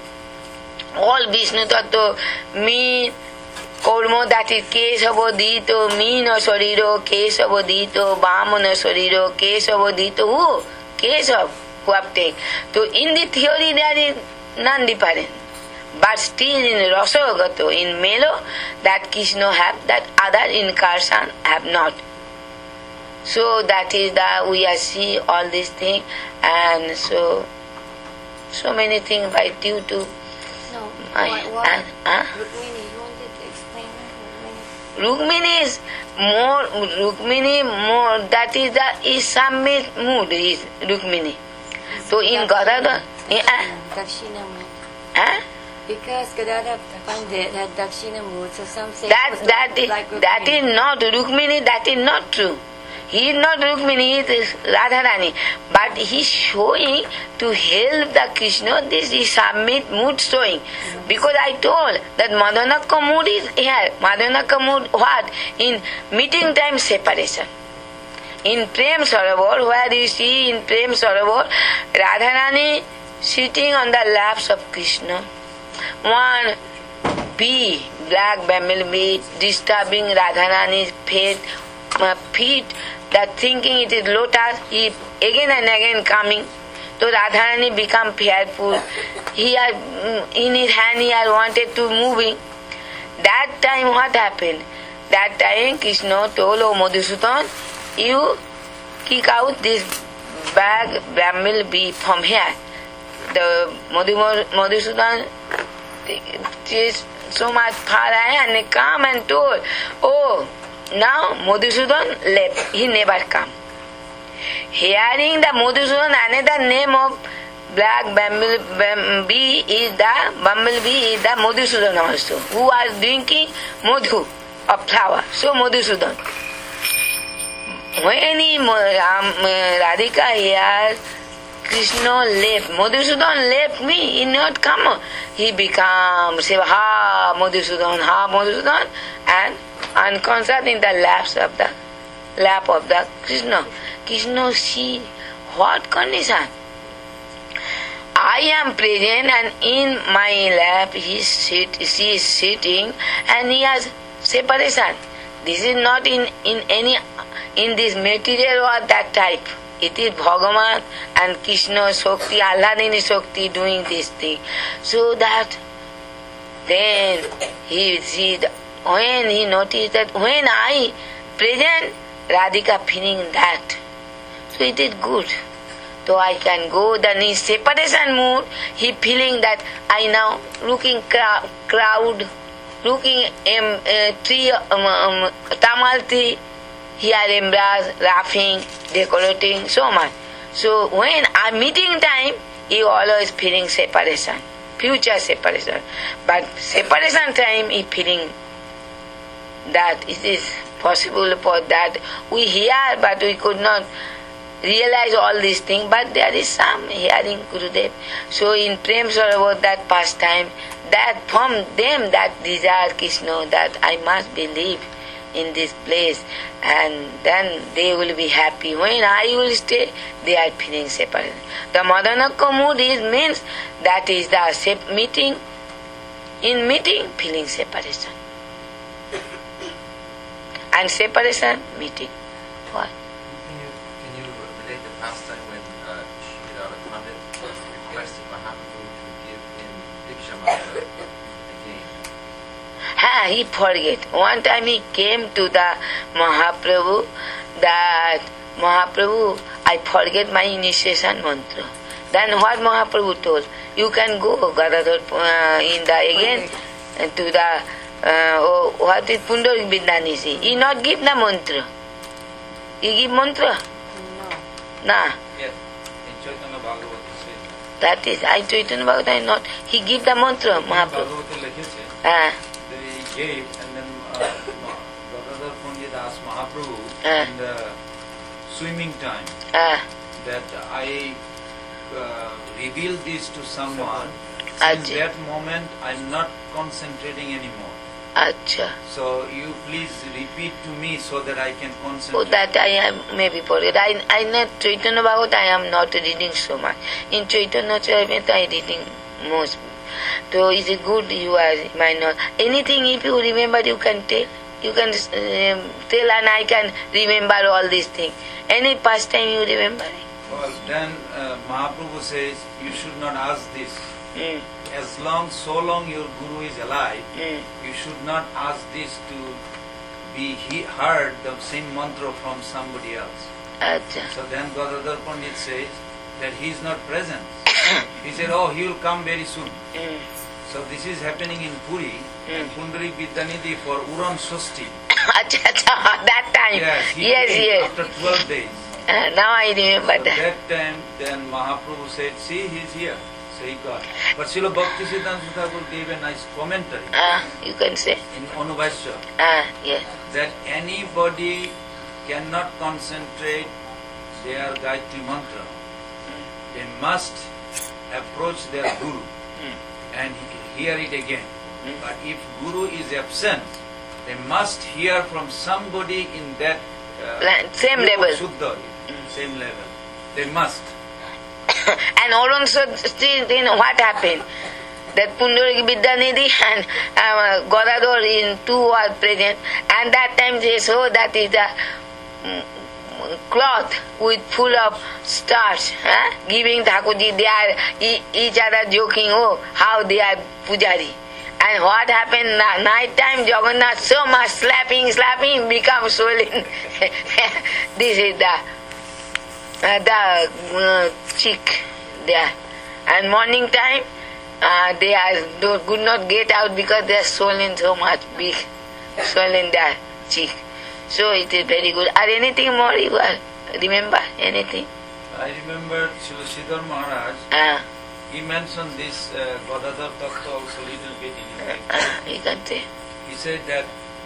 All Vishnu Tattva mean Korma, that is Kesavadito, Meena Sariro, Kesavadito, Vamana Sariro, Kesavadito. Who? Kesav, who have taken. So in the theory there is none different. But still in Rasagato, in Melo, that Krishna have, that other incarnation have not. So that is the, we are see all these things, and so, so many things by due to No. my, What? what? uh, uh, Rukmini, you wanted to explain Rukmini? Rukmini is more, Rukmini more, that is the is submit mood is Rukmini. So in Gadadhar, yeah, Dakshina mood. huh? Because Gadadhar Pandit had Dakshina mood, so some say That it was that is like that Rukmini. is not Rukmini. That is not true. He is not Rukmini. He is Radharani. But he is showing to help the Krishna. This is submit mood showing. Because I told that Madhanaka mood is here. Madhanaka mood what? In meeting time separation. In Prem Sarovar, where you see in Prem Sarovar, Radharani sitting on the laps of Krishna. One bee, black bumblebee, disturbing Radharani's feet, uh, feet, that thinking it is lotus, he again and again coming. So Radharani become fearful. He had, in his hand he had wanted to moving. That time what happened? That time Krishna told, oh Madhusudan, you kick out this bag bumblebee from here. The Madhu, Madhusudan is so much far and they come and told, oh, now Madhusudan left, he never come. Hearing the Madhusudan, another name of black bumblebee is the bumblebee is the Madhusudan also, who was drinking madhu of flower. So Madhusudan. When he, um, Radhika hears Krishna left, Madhusudan left me, he not come. He becomes, say, ha Madhusudan, ha Madhusudan, and unconscious in the laps of the lap of the Krishna. Krishna see what condition? I am present and in my lap he sit, she is sitting and he has separation. This is not in, in any in this material or that type. It is Bhagavan and Krishna Shakti, Alladini Shakti doing this thing. So that then he see when he noticed that when I present, Radhika feeling that. So it is good. So I can go then in separation mood, he feeling that I now looking crowd, crowd looking um, uh, tree, um, um, tamal tree, here embrace, laughing, decorating, so much. So when I'm meeting time, he always feeling separation, future separation. But separation time, he feeling that it is possible for that. We hear, but we could not realize all these things. But there is some hearing Gurudev. So in Prem Sarovar, that pastime, that from them that desire Krishna, that I must believe in this place, and then they will be happy. When I will stay, they are feeling separate. The Madhanaka mood is means that is the sep- meeting, in meeting, feeling separation. And separation, meeting. What? Can you, can you relate the past time when uh, Sridhara Pandit requested Mahaprabhu to give in Diksha Mantra again? Ha, he forget. One time he came to the Mahaprabhu that Mahaprabhu, I forget my initiation mantra. Then what Mahaprabhu told? You can go Gadadhar uh, in the again uh, to the uh, oh, what is Pundarik Vidyanisi. He not give the mantra. He give mantra? No. Nah. Yes, in Chaitanya Bhagavata it says. That is, I Chaitanya Bhagavata not. He give the mantra, Mahaprabhu. Bhagavata লিখেছে, Ah. they gave, and then uh, Gadadhar Pandit asked Mahaprabhu Uh. in the swimming time Ah. that I uh, reveal this to someone. Since Acha. that moment, I'm not concentrating anymore. Acha. So you please repeat to me so that I can Oh, concentrate. that I am maybe forget. I I not Chaitanya Bhagavata. I am not reading so much. In Chaitanya Charitamrita, I reading most. So is it good? You are might not anything. If you remember, you can tell. You can um, tell, and I can remember all these things. Any past time you remember? Well, then uh, Mahaprabhu says you should not ask this. Mm. As long, so long your guru is alive, Mm. you should not ask this to be he heard the same mantra from somebody else. Acha. So then Gadadhar Pandit says that he is not present. He said, oh, he will come very soon. Mm. So this is happening in Puri, and Pundarik Vidyanidhi for Uran Shashti. Acha, acha. That time. Yes, he Yes, came yes. after twelve days. Uh, now I remember So that. that time, then Mahaprabhu said, see, he's here. So he got. But Srila Bhaktisiddhanta Thakur gave a nice commentary Ah, you can say. in Anubhashya Ah, yes. that anybody cannot concentrate their Gayatri mantra. They must approach their Guru and hear it again. But if Guru is absent, they must hear from somebody in that uh, Like, same pure level. Shuddha, same level. They must. And also, still, you know what happened? That Pundarik Vidyanidhi and uh, Godador in two were present, and that time they saw that is a mm, cloth with full of stars, huh? Giving Thakurji, they are e- each other joking, oh, how they are pujari. And what happened na- night time, Jagannath so much slapping, slapping, become swollen. This is the uh, the uh, cheek there. And morning time, uh, they are do, could not get out because they are swollen so much, big, swollen their cheek. So it is very good. Are anything more you are, remember anything? I remember Srila Sridhar Maharaj, Ah, he mentioned this uh, Gadadhar Tattva also little bit in his lecture. ah, you can say. He said that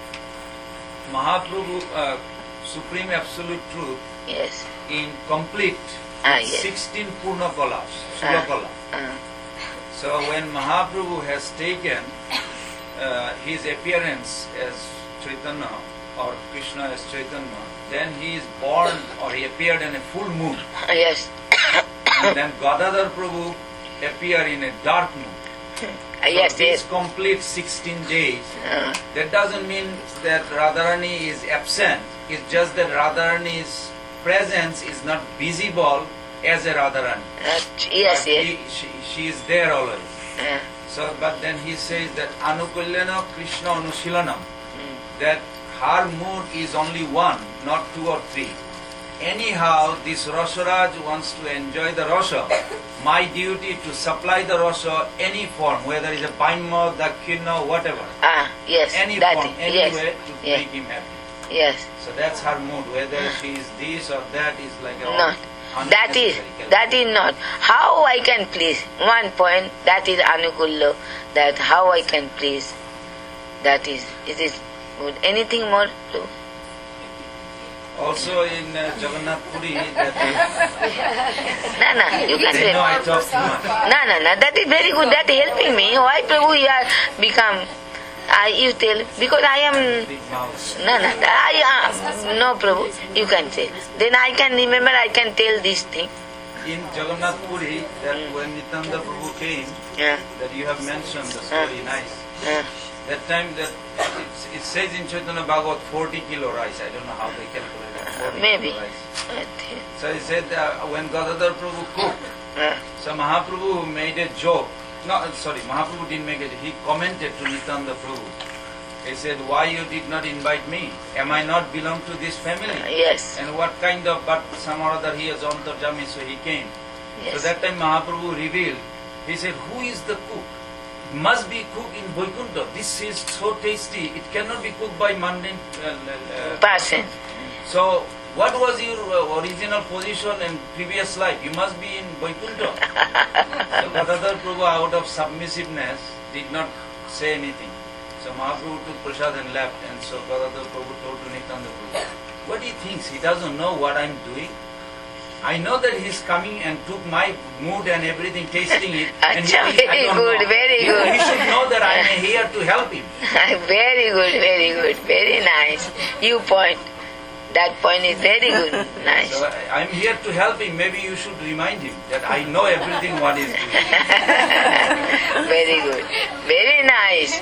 Mahaprabhu, uh, Supreme Absolute Truth, Yes. in complete Ah, yes. sixteen Purna Kalas, Ah, Sulakala. ah, So when Mahaprabhu has taken uh, his appearance as Chaitanya or Krishna as Chaitanya, then he is born or he appeared in a full moon. ah, yes. And then Gadadhar Prabhu appear in a dark moon. Ah, yes, So these yes. complete sixteen days. Ah, That doesn't mean that Radharani is absent. It's just that Radharani's presence is not visible as a Radharani. ah, yes, But yes. he- she, she is there already. Ah, So, but then he says that Anukulyana Krishna Anusilanam, that her mood is only one, not two or three. Anyhow, this Rasaraj wants to enjoy the Rasa. My duty to supply the Rasa any form, whether it's a Bainma, Dakshina, whatever. ah, yes. Any that form, is, any yes. way to Yes. make him happy. Yes. So that's her mood. Whether she is this or that is like a Not. That is, that is not. How I can please? One point, that is anukullo, that how I can please. That is, it is good. Anything more? To? Also in uh, Jagannath Puri, that No, no, you can is, say. they know I talk too much. No, no, no, that is very good. That is helping me. Why Prabhu you are become, I you tell, because I am, Big mouth. no, no, I am, no Prabhu, you can say. Then I can remember, I can tell this thing. In Jagannath Puri, that when Nityananda Prabhu came, Yeah, that you have mentioned the story, nice. yeah. That time that it, it says in Chaitanya Bhagavat forty kilo rice. I don't know how they calculate it. forty Maybe. Kilo rice. I think. So he said uh, when Gadadhar Prabhu cooked, Yeah. so Mahaprabhu made a joke. No, uh, sorry, Mahaprabhu didn't make it. He commented to Nityananda Prabhu. He said, why you did not invite me? Am I not belong to this family? Yes, And what kind of, but some or other he has Antarjami, so he came. So yes. that time Mahaprabhu revealed, he said, who is the cook? It must be cooked in Vaikuntha. This is so tasty, it cannot be cooked by mundane uh, uh, Person. So, what was your uh, original position in previous life? You must be in Vaikuntha. So Gadadhar Prabhu, out of submissiveness, did not say anything. So Mahaprabhu took prasad and left, and so Gadadhar Prabhu told to Nityananda Prabhu, what he thinks, he doesn't know what I'm doing. I know that he's coming and took my mood and everything, tasting it. And he Acha, thinks, I very don't good, know. very He- good. He should know that I am here to help him. Very good, very good, very nice. You point. That point is very good, nice. So I- I'm here to help him. Maybe you should remind him that I know everything what he's doing. Very good, very nice.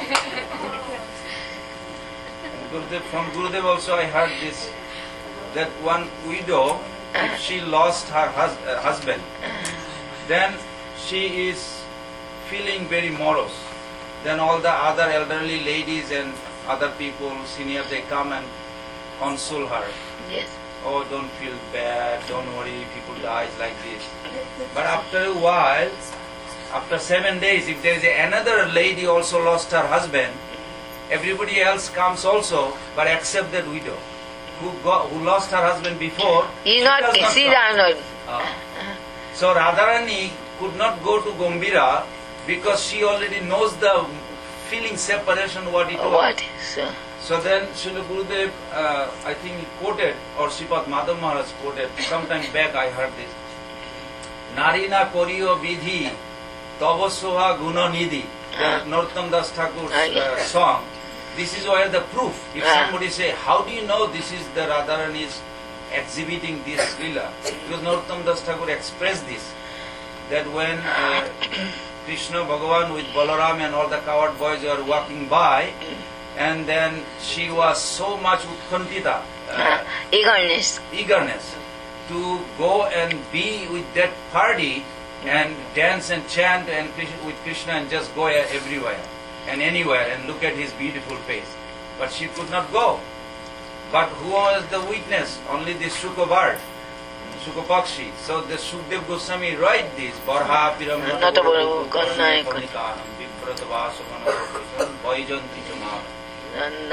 Gurudev, from Gurudev also I heard this, that one widow, if she lost her hus- uh, husband, then she is feeling very morose. Then all the other elderly ladies and other people, seniors, they come and console her. Yes, Oh, don't feel bad, don't worry, people dies like this. But after a while, after seven days, if there is another lady also lost her husband, everybody else comes also, but except that widow. who got, who lost her husband before, He she not, does not she come. does not. Ah. So Radharani could not go to Gambhira because she already knows the feeling separation what it was. What? So, So then Srila Gurudev, uh, I think he quoted, or Sripad Madhav Maharaj quoted, sometime back I heard this. Narina koriyo vidhi, tava soha guna nidhi. The Narottam Das Thakur's uh, song. This is where the proof. If Ah. somebody say, how do you know this is the Radharani is exhibiting this lila? Because Narottam Das Thakur expressed this. That when uh, Krishna Bhagavan with Balaram and all the coward boys were walking by, and then she was so much utkantita, uh, eagerness. eagerness to go and be with that party and dance and chant and Krish- with Krishna and just go everywhere and anywhere and look at his beautiful face. But she could not go. But who was the witness? Only the Shuka bird, Shuka Pakshi. So the Shukdev Goswami write this. Barha piram Nata bolo kannai kon- Kanikaram Vibhrata Vasavana Vaijanti Chamara Nanda.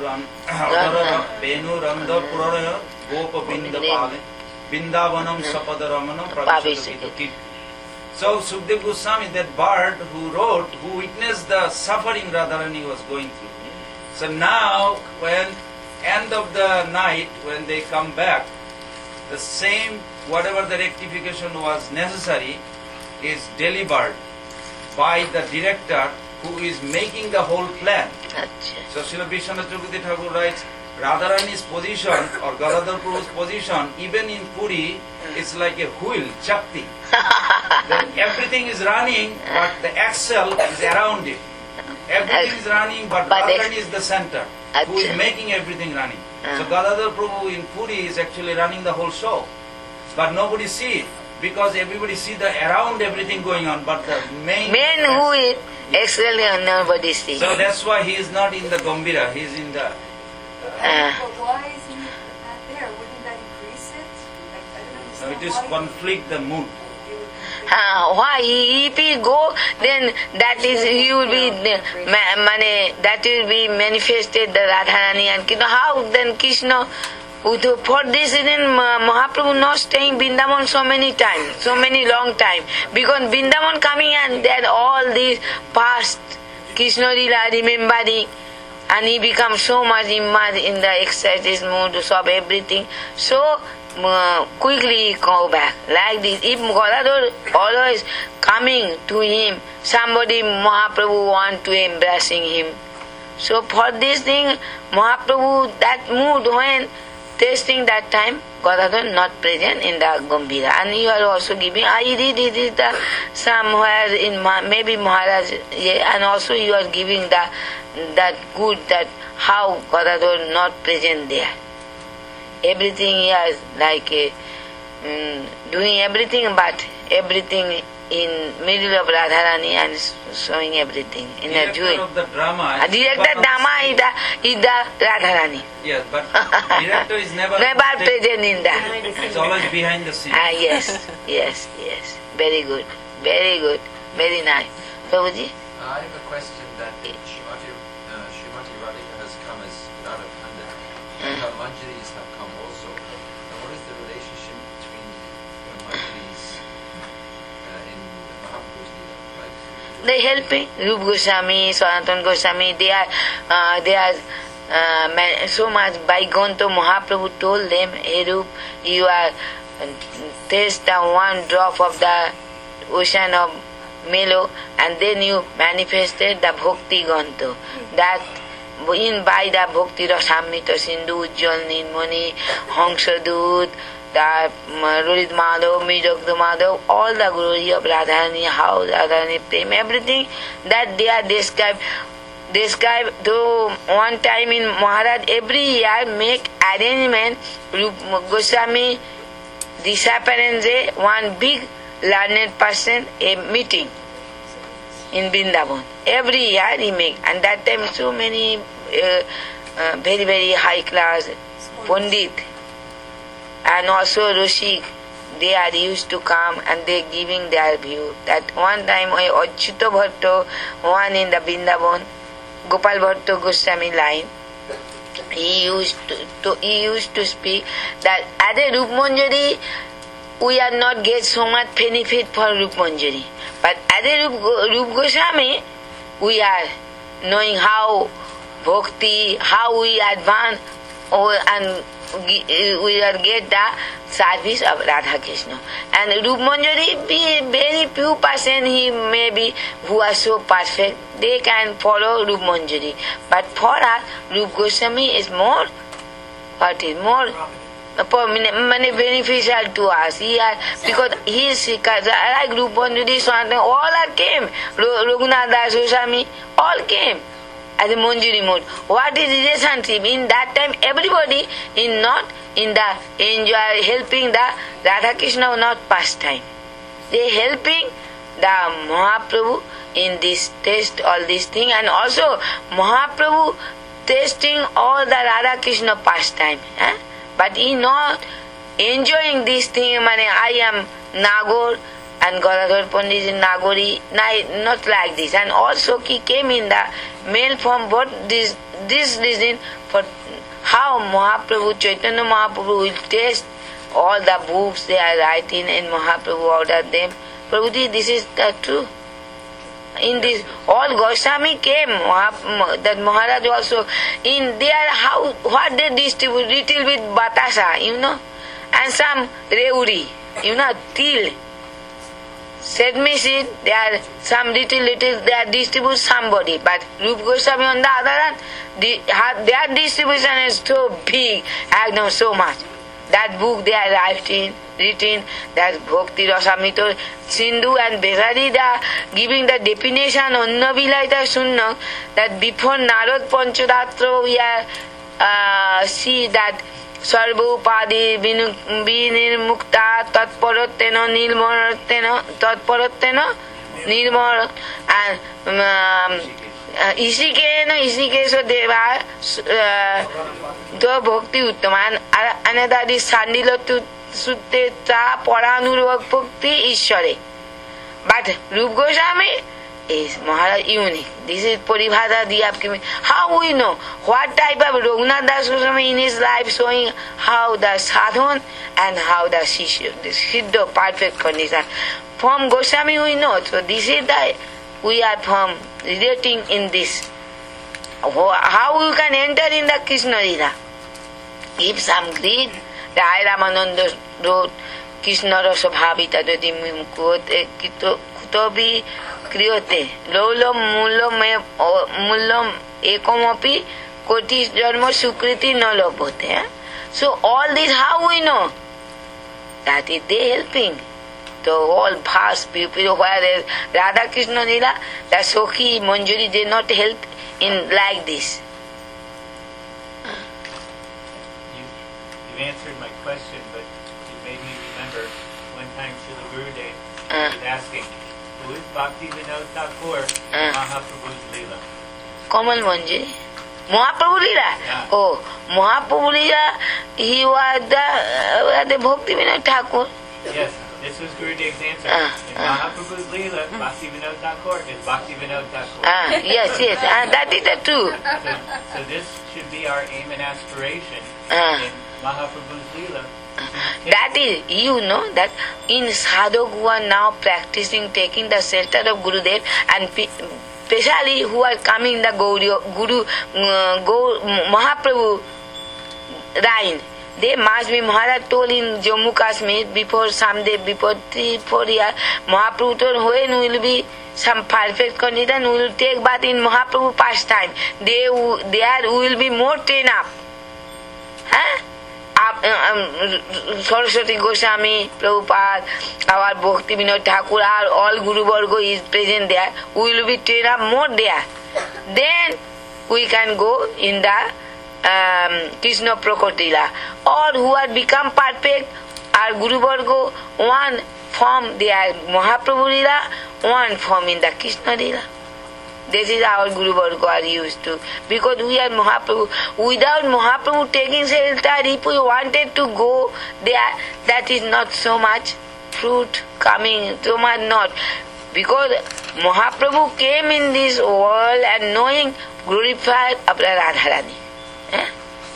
Benu Randa Puraya Gopa Binda Pale Bindavanam Sapadaраmanam Pravishakita. So Sukdev Goswami, that bird who wrote, who witnessed the suffering Radharani was going through. So now when end of the night, when they come back, the same, whatever the rectification was necessary, is delivered by the director who is making the whole plan. Acha. So Srila Vishwanath Chakravarti Thakur writes, Radharani's position or Gadadhar Prabhu's position, even in Puri, is like a wheel, chapti. Then everything is running, but the axle is around it. Everything is running, but But Radharani they- is the center, who is Acha. making everything running. So Ah. Gadadhar Prabhu in Puri is actually running the whole show. But nobody see it, because everybody see the around everything going on, but the main... Man who is actually nobody see. So that's why he is not in the Gambhira, he is in the... Uh, But why is he not there? Wouldn't that increase it? Like, I don't So understand it is why conflict the mood. you would- uh, why? If he go, then that is he will be ma- mane, that will be manifested the Radharani and Krishna. How then Krishna? would- For this reason, Ma- Mahaprabhu not staying Vrindavan so many times, so many long time, because Vrindavan coming and then all these past Krishna Lila remembering. And he becomes so much immersed in the excited mood of everything. So uh, quickly he go back. Like this. If Gadadhar always coming to him, somebody Mahaprabhu want to embracing him. So for this thing, Mahaprabhu, that mood when tasting that time, Gadadhar not present in the Gambhira. And you are also giving, I read it is the somewhere in Ma- maybe Maharaj, yeah, and also you are giving the that good that how Gadadhar not present there. Everything he has like a, mm, doing everything, but everything in middle of Radharani and showing everything in a Director doing. of the drama. A director but- Dama is the, is the Radharani. Yes, but director is never. Never present in the. It's always behind the scene. Ah, yes, yes, yes. Very good, very good, very nice. Prabhuji? I have a question that Srimati, uh, Srimati Radhika has come as Radha Pandit, and her Manjaris have come also. Now, what is the relationship between the Manjaris uh, in Mahaprabhu's Leela? Like, They helping. Rup Goswami, Sanatana Goswami, they are, uh, they are uh, man, so much by Gonto Mahaprabhu told them, hey Rup, you are uh, taste the one drop of the ocean of Melo, and then you manifested the Bhakti Gonto. That in by the Bhakti Rasamrita Sindhu, Ujjwal Nirmani, Hamsadut, the Rohit Madhav, Midagda Madhav, all the glory of Radharani, how Radharani Prem, everything that they are described. Describe though one time in Maharaj every year make arrangement Rup Goswami disappearance day, one big learned person a meeting in Vrindavan. Every year he make, and that time so many uh, uh, very very high class Pandit and also Roshik, they are used to come and they giving their view. That one time uh, Achyuta Bhatto, one in the Vrindavan, Gopal Bhatto Goswami line, he used to, to he used to speak that as a Rup Manjari, we are not get so much benefit for Rup Manjari. But as a Rup, Rup Goswami, we are knowing how bhakti, how we advance, oh, and we are get the service of Radha Krishna. And Rup Manjari, be very few person he may be who are so perfect, they can follow Rup Manjari. But for us, Rup Goswami is more, what is more many beneficial to us. He are, because he is like Rup Manjari, all are came. Raghunath Das Goswami, all came as a Manjari mode. What is the relationship? In that time, everybody in not in the enjoy helping the Radha Krishna not pastime. They helping the Mahaprabhu in this test all these things, and also Mahaprabhu tasting all the Radha Krishna pastime. Eh? But he not enjoying this thing. Mane, I am Nagor and Gadadhar Pandit is Nagori, not like this. And also he came in the male form. But this this reason for how Mahaprabhu, Chaitanya Mahaprabhu will taste all the books they are writing and Mahaprabhu ordered them. Prabhuji, this is the true. In this, all Goswami came, that Maharaj also, in their how, what they distribute, little bit Batasa, you know, and some Reuri, you know, till. Sedmi seed, they are some little, little, they are distribute somebody, but Rup Goswami on the other hand, the, their distribution is so big, I know so much. That book they are writing, written, that Bhakti Rasamrita, Sindhu and Besari, they are giving the definition on Navilaita Sunna, that before Narad Panchadatra we are uh, see that Sarva Upadi Vinirmukta Tatparatena Nilmaratena Tatparatena Nilmar and um, Isikena Isikeso Deva the Bhakti Uttaman and that is Sandila to Sutteta Paranurvak Bhakti Ishware. But Rup Goswami is Maharaj unique. This is Paribhada Diyapkimi. How we know what type of Raghunath Das Goswami in his life showing how the sadhan and how the Shishya, the Siddha perfect condition. From Goswami we know. So this is the we are from relating in this. How you can enter in the Krishna Lila? If some greed, Rai Ramananda wrote Krishna Rasa Bhavita Dadimim Kutobi Kriyote Lolo Mulom Mulom Ekomopi Koti Jarma Sukriti Nalopote. So all this how we know? That is they helping. So all past people where Radha Krishna Lila, the Sokhi Manjari, they not help in like this. You, you answered my question, but it made me remember one time Srila Gurudev uh, was asking, who is Bhakti Vinod Thakur uh, Mahaprabhu's Leela? Kamal Manjari. Mahaprabhu Leela? Yeah. Oh, Mahaprabhu Leela, he was the, uh, the Bhakti Vinod Thakur. Yes. This was Gurudev's answer. Uh, in uh, Mahaprabhu's Leela, Bhakti Vinod Thakur is Bhakti Vinod Thakur. Ah, yes, yes, uh, that is the truth. So, so this should be our aim and aspiration Uh. in Mahaprabhu's Leela. That is, you know, that in sadhak who are now practicing, taking the shelter of Gurudev, and especially who are coming the Guru, Guru uh, Go, Mahaprabhu line, they must be, Maharaj told in Jammu Kashmir before some day, before three, four years, Mahaprabhu told when will be some perfect condition, we will take bath in Mahaprabhu pastime. They, there will be more train up. Huh? Um, Saraswati Goswami, Prabhupada, our Bhakti Vinod Thakur, all Guru Varga is present there. We will be trained up more there. Then we can go in the um, Krishna Prakotila. Or who are become perfect, our Guru Varga, one form they are Mahaprabhu Lila, one form in the Krishna Lila. This is our Guru Varga are used to. Because we are Mahaprabhu. Without Mahaprabhu taking shelter, if we wanted to go there, that is not so much fruit coming, so much not. Because Mahaprabhu came in this world and knowing glorified of Radharani. Eh?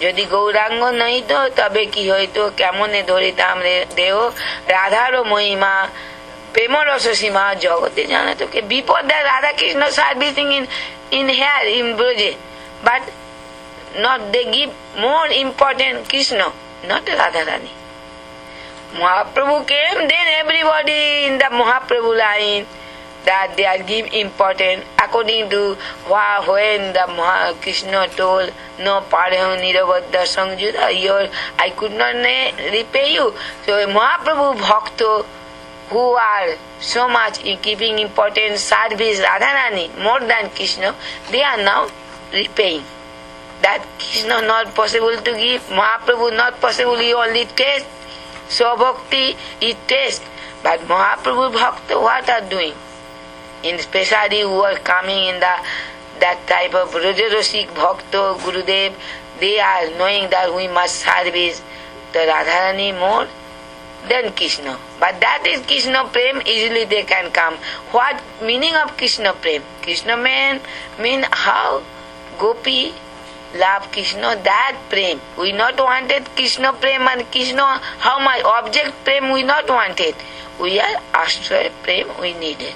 যদি গৌরাঙ্গ নহিত তবে কি হইতো, কেমনে ধরিতাম দেহ রাধার মহিমা প্রেম রস সীমা জগতে জানা তোকে বিপদ that Radha Krishna servicing in in here in Broje, but not they give more important Krishna, not Radharani. Mahaprabhu came, then everybody in the Mahaprabhu line that they are give important according to when the Maha Krishna told no Parho Nirabadha Sangyuda, your I could not repay you. So Mahaprabhu Bhakto who are so much in keeping important service Radharani more than Krishna, they are now repaying. That Krishna not possible to give, Mahaprabhu not possible, he only taste. So bhakti he taste. But Mahaprabhu Bhakta what are doing? In especially who are coming in the that type of Rajarasik Bhakta Gurudev, they are knowing that we must service the Radharani more than Krishna. But that is Krishna Prem, easily they can come. What meaning of Krishna Prem? Krishna mean, mean how Gopi love Krishna, that Prem. We not wanted Krishna Prem and Krishna, how my object Prem we not wanted. We are Ashray Prem we needed.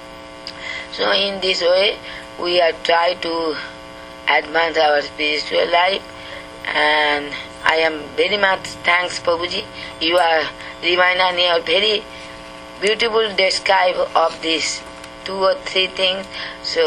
So in this way we are try to advance our spiritual life, and I am very much thanks Prabhuji. You are reminding me of very beautiful describe of this two or three things. So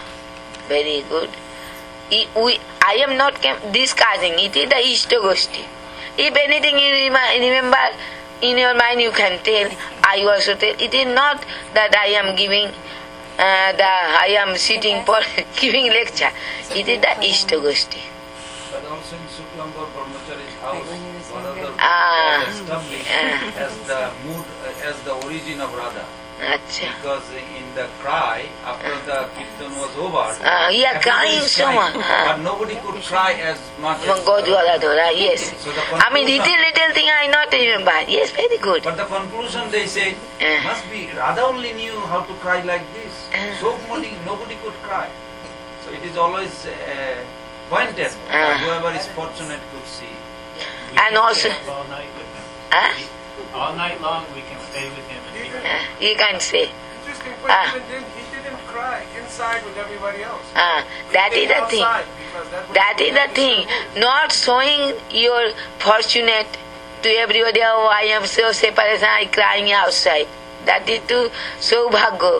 very good. We, I am not discussing, it is the Ishtagoshti. If anything you remember in your mind you can tell, I also tell. It is not that I am giving uh, the I am sitting for giving lecture. It is the Ishtagoshti. But also in Shuklambar Brahmachari's house, one of the Ah, was established ah. as the mood, as the origin of Radha. Achha. Because in the cry, after the kirtan was over, Ah, you are everybody crying is so crying, much. Ah. but nobody could cry as much as Godwala Dora, yes. So the I mean, conclusion- little, little thing I not remember. Yes, very good. But the conclusion they say Eh. must be Radha only knew how to cry like this. Eh. So nobody, nobody could cry. So it is always uh, pointed Eh. that whoever is fortunate could see. We And can also- stay up all night with him. Huh? All night long we can stay with him and be Ah, you can say. Interesting, Ah. but even then he didn't cry inside with everybody else. Ah, that He is did the thing. outside because that was That is the thing. Not showing your fortunate to everybody, oh, I am so separate, I crying outside. That is to Saubhagya.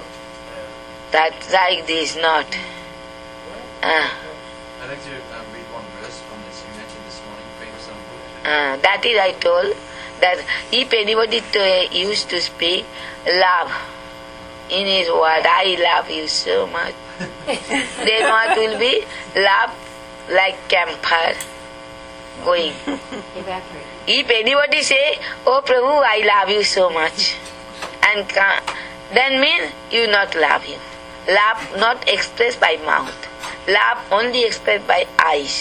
That like this, not. Ah, I'd like to uh, read one verse from this you mentioned this morning, Prem Sambhu. ah, that is I told that if anybody to, used to speak love in his word, I love you so much, then what will be? Love like campfire going. Evaporate. If anybody say, oh Prabhu, I love you so much, and ca- then mean you not love him. Love not expressed by mouth. Love only expressed by eyes.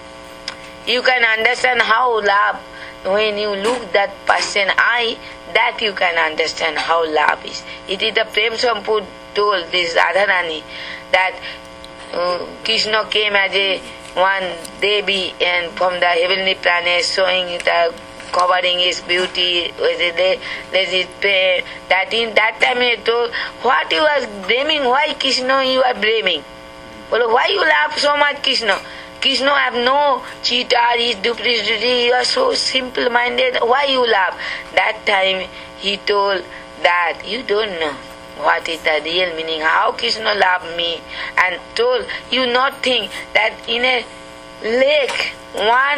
You can understand how love, when you look that person eye, that you can understand how love is. It is the Prem Sampu told this Radharani that uh, Krishna came as a one Devi and from the heavenly planet showing the covering his beauty with the there is pain. That in that time he told what you are blaming, why Krishna you are blaming? Well, why you laugh so much Krishna? Krishna have no cheater, he is duplicity, you are so simple minded, why you laugh? That time he told that you don't know what is the real meaning, how Krishna loved me, and told you not think that in a lake one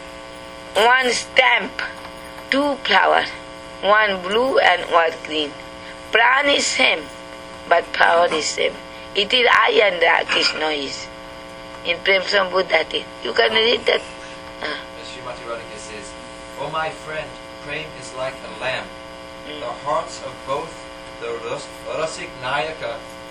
one stamp, two flower, one blue and one green. Pran is same, but flower is same. It is I and Krishna is. In Prem Sambhu that is. You can read that. Uh, As Srimati Radhika says, "O my friend, Prem is like a lamp. The hearts of both the Ras- Rasik Nayaka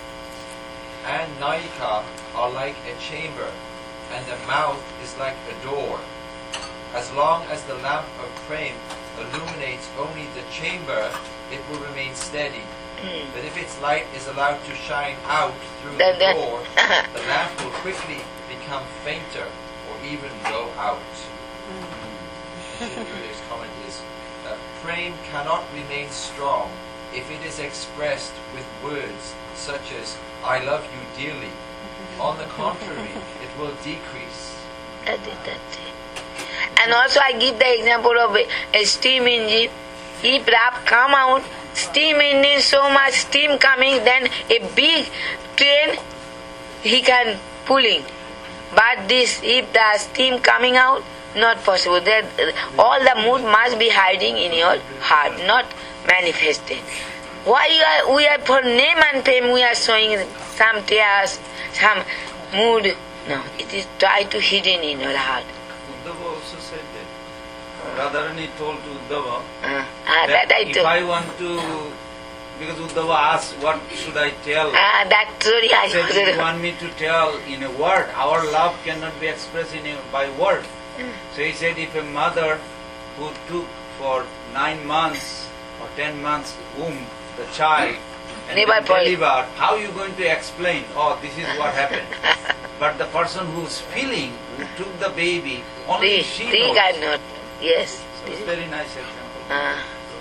and Nayika are like a chamber, and the mouth is like a door. As long as the lamp of Prem illuminates only the chamber, it will remain steady. mm. But if its light is allowed to shine out through Then- the then- door, the lamp will quickly become fainter or even go out." Guru's comment is, uh, prem cannot remain strong if it is expressed with words such as, I love you dearly. On the contrary, it will decrease. That is, that's it. And also I give the example of a, a steam engine. If rap come out, steam engine, so much steam coming, then a big train he can pulling. But this, if the steam coming out, not possible. That all the mood must be hiding in your heart, not manifested. Why you are, we are for name and fame we are showing some tears, some mood. No, it is try to hidden in your heart. Uddhava also said that. Radharani told to Uddhava Uh, ah, that, that I if told. I want to, because Uddhava asked, what should I tell? Ah, that story I He said, if you told. want me to tell in a word, our love cannot be expressed in a, by word. So he said, if a mother who took for nine months or ten months womb the child and Never then point. delivered, how are you going to explain, oh, this is what happened? But the person who's feeling, who took the baby, only They, she they knows. cannot. Yes. So it's very nice example. Ah.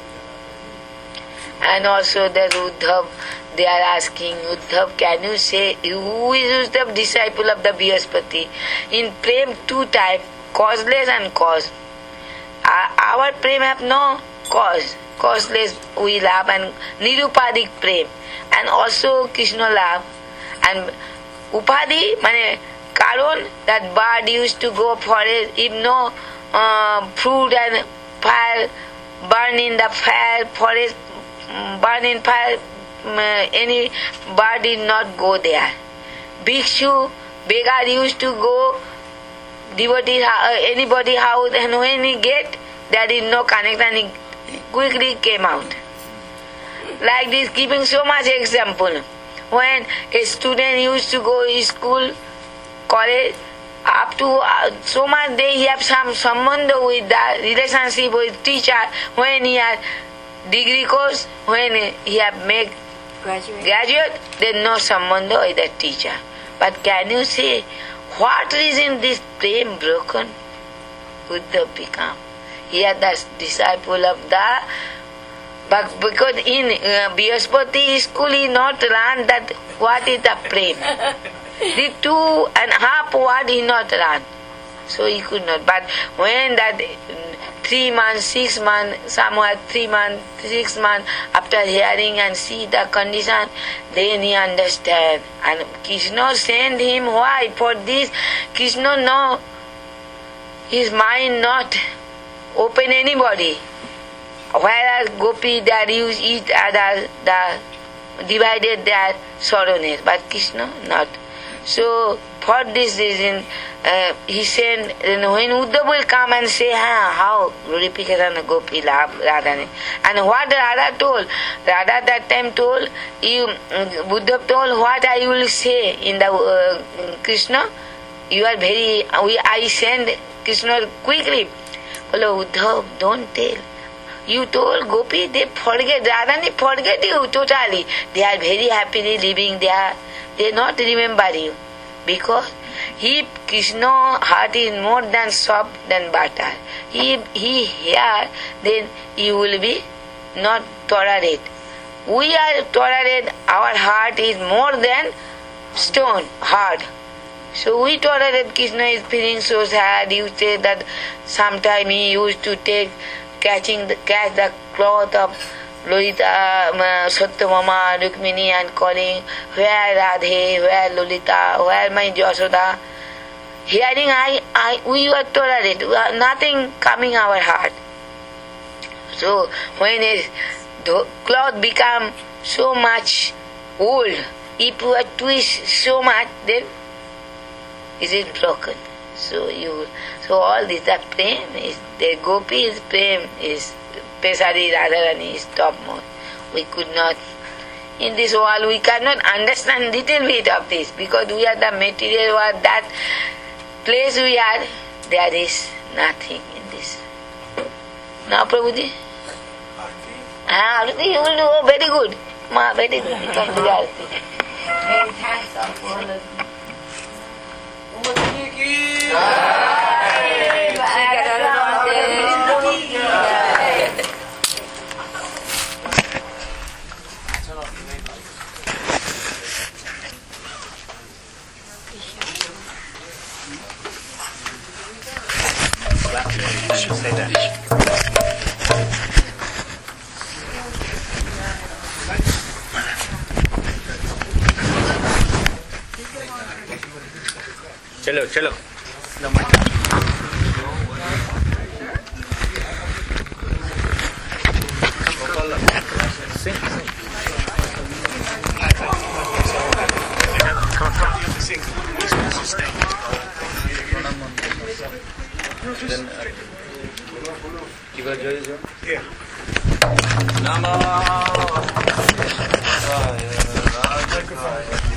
And also that Uddhav, they are asking, Uddhav, can you say, who is Uddhav, disciple of the Brihaspati? In prem, two types, causeless and cause. Our, our prem have no cause. Causeless we love and nirupadik prem. And also Krishna love. And upadhi, mane, karon, that bird used to go forest, if no uh, fruit and fire, burn in the fire, forest, burn in fire, um, any bird did not go there. Bhikshu, beggar used to go devotee, uh, anybody house, and when he get, there is no connection, he quickly came out. Like this, giving so much example. When a student used to go to school, college, up to uh, so much they have some sambandha with the relationship with teacher. When he has degree course, when he have make Graduate. graduate, then no sambandha with the teacher. But can you say what reason this prem broken? Buddha become. He is the disciple of the, but because in uh, Brihaspati school he not learn that what is the prem. The two and half word he not learn. So he could not. But when that three months, six months, somewhere three months, six months after hearing and see the condition, then he understand. And Krishna sent him why? For this Krishna know his mind not open anybody. Whereas Gopi that use each other, the divided their sorrowness, but Krishna not. So for this reason, uh, he said, when Uddhava will come and say, ah, how glorification of Gopi love Radha. And what Radha told, Radha that time told, you, Buddha told, what I will say in the uh, Krishna, you are very, we, I send Krishna quickly. Hello, Uddhava, don't tell. You told Gopi, they forget, Radha forget you totally. They are very happily living there. They not remember you. Because if Krishna heart is more than soft than butter, if he hear, then you will be not tolerate. We are tolerate, our heart is more than stone, hard. So we tolerate Krishna is feeling so sad. You say that sometime he used to take catching the, catch the cloth of Lolita, uh, Satyabhama, Rukmini and calling, where Radhe, where Lolita, where my Jasoda. Hearing I, I, we were tolerate, we are nothing coming our heart. So when a cloth become so much old, if you are twist so much, then it is broken. So you, so all this, the prem is, the Gopi's prem is Pesari Radharani is topmost. We could not, in this world we cannot understand little bit of this because we are the material world, that place we are, there is nothing in this. Now Prabhuji? Ah, Arati, you will do oh, very good. Ma, very good. You can do the Arati. Many thanks of all of you. Umati ki Bye. Chalo, chalo. Sing, sing. Then, Kiva Joy is on? Yeah. Namah. Microphone.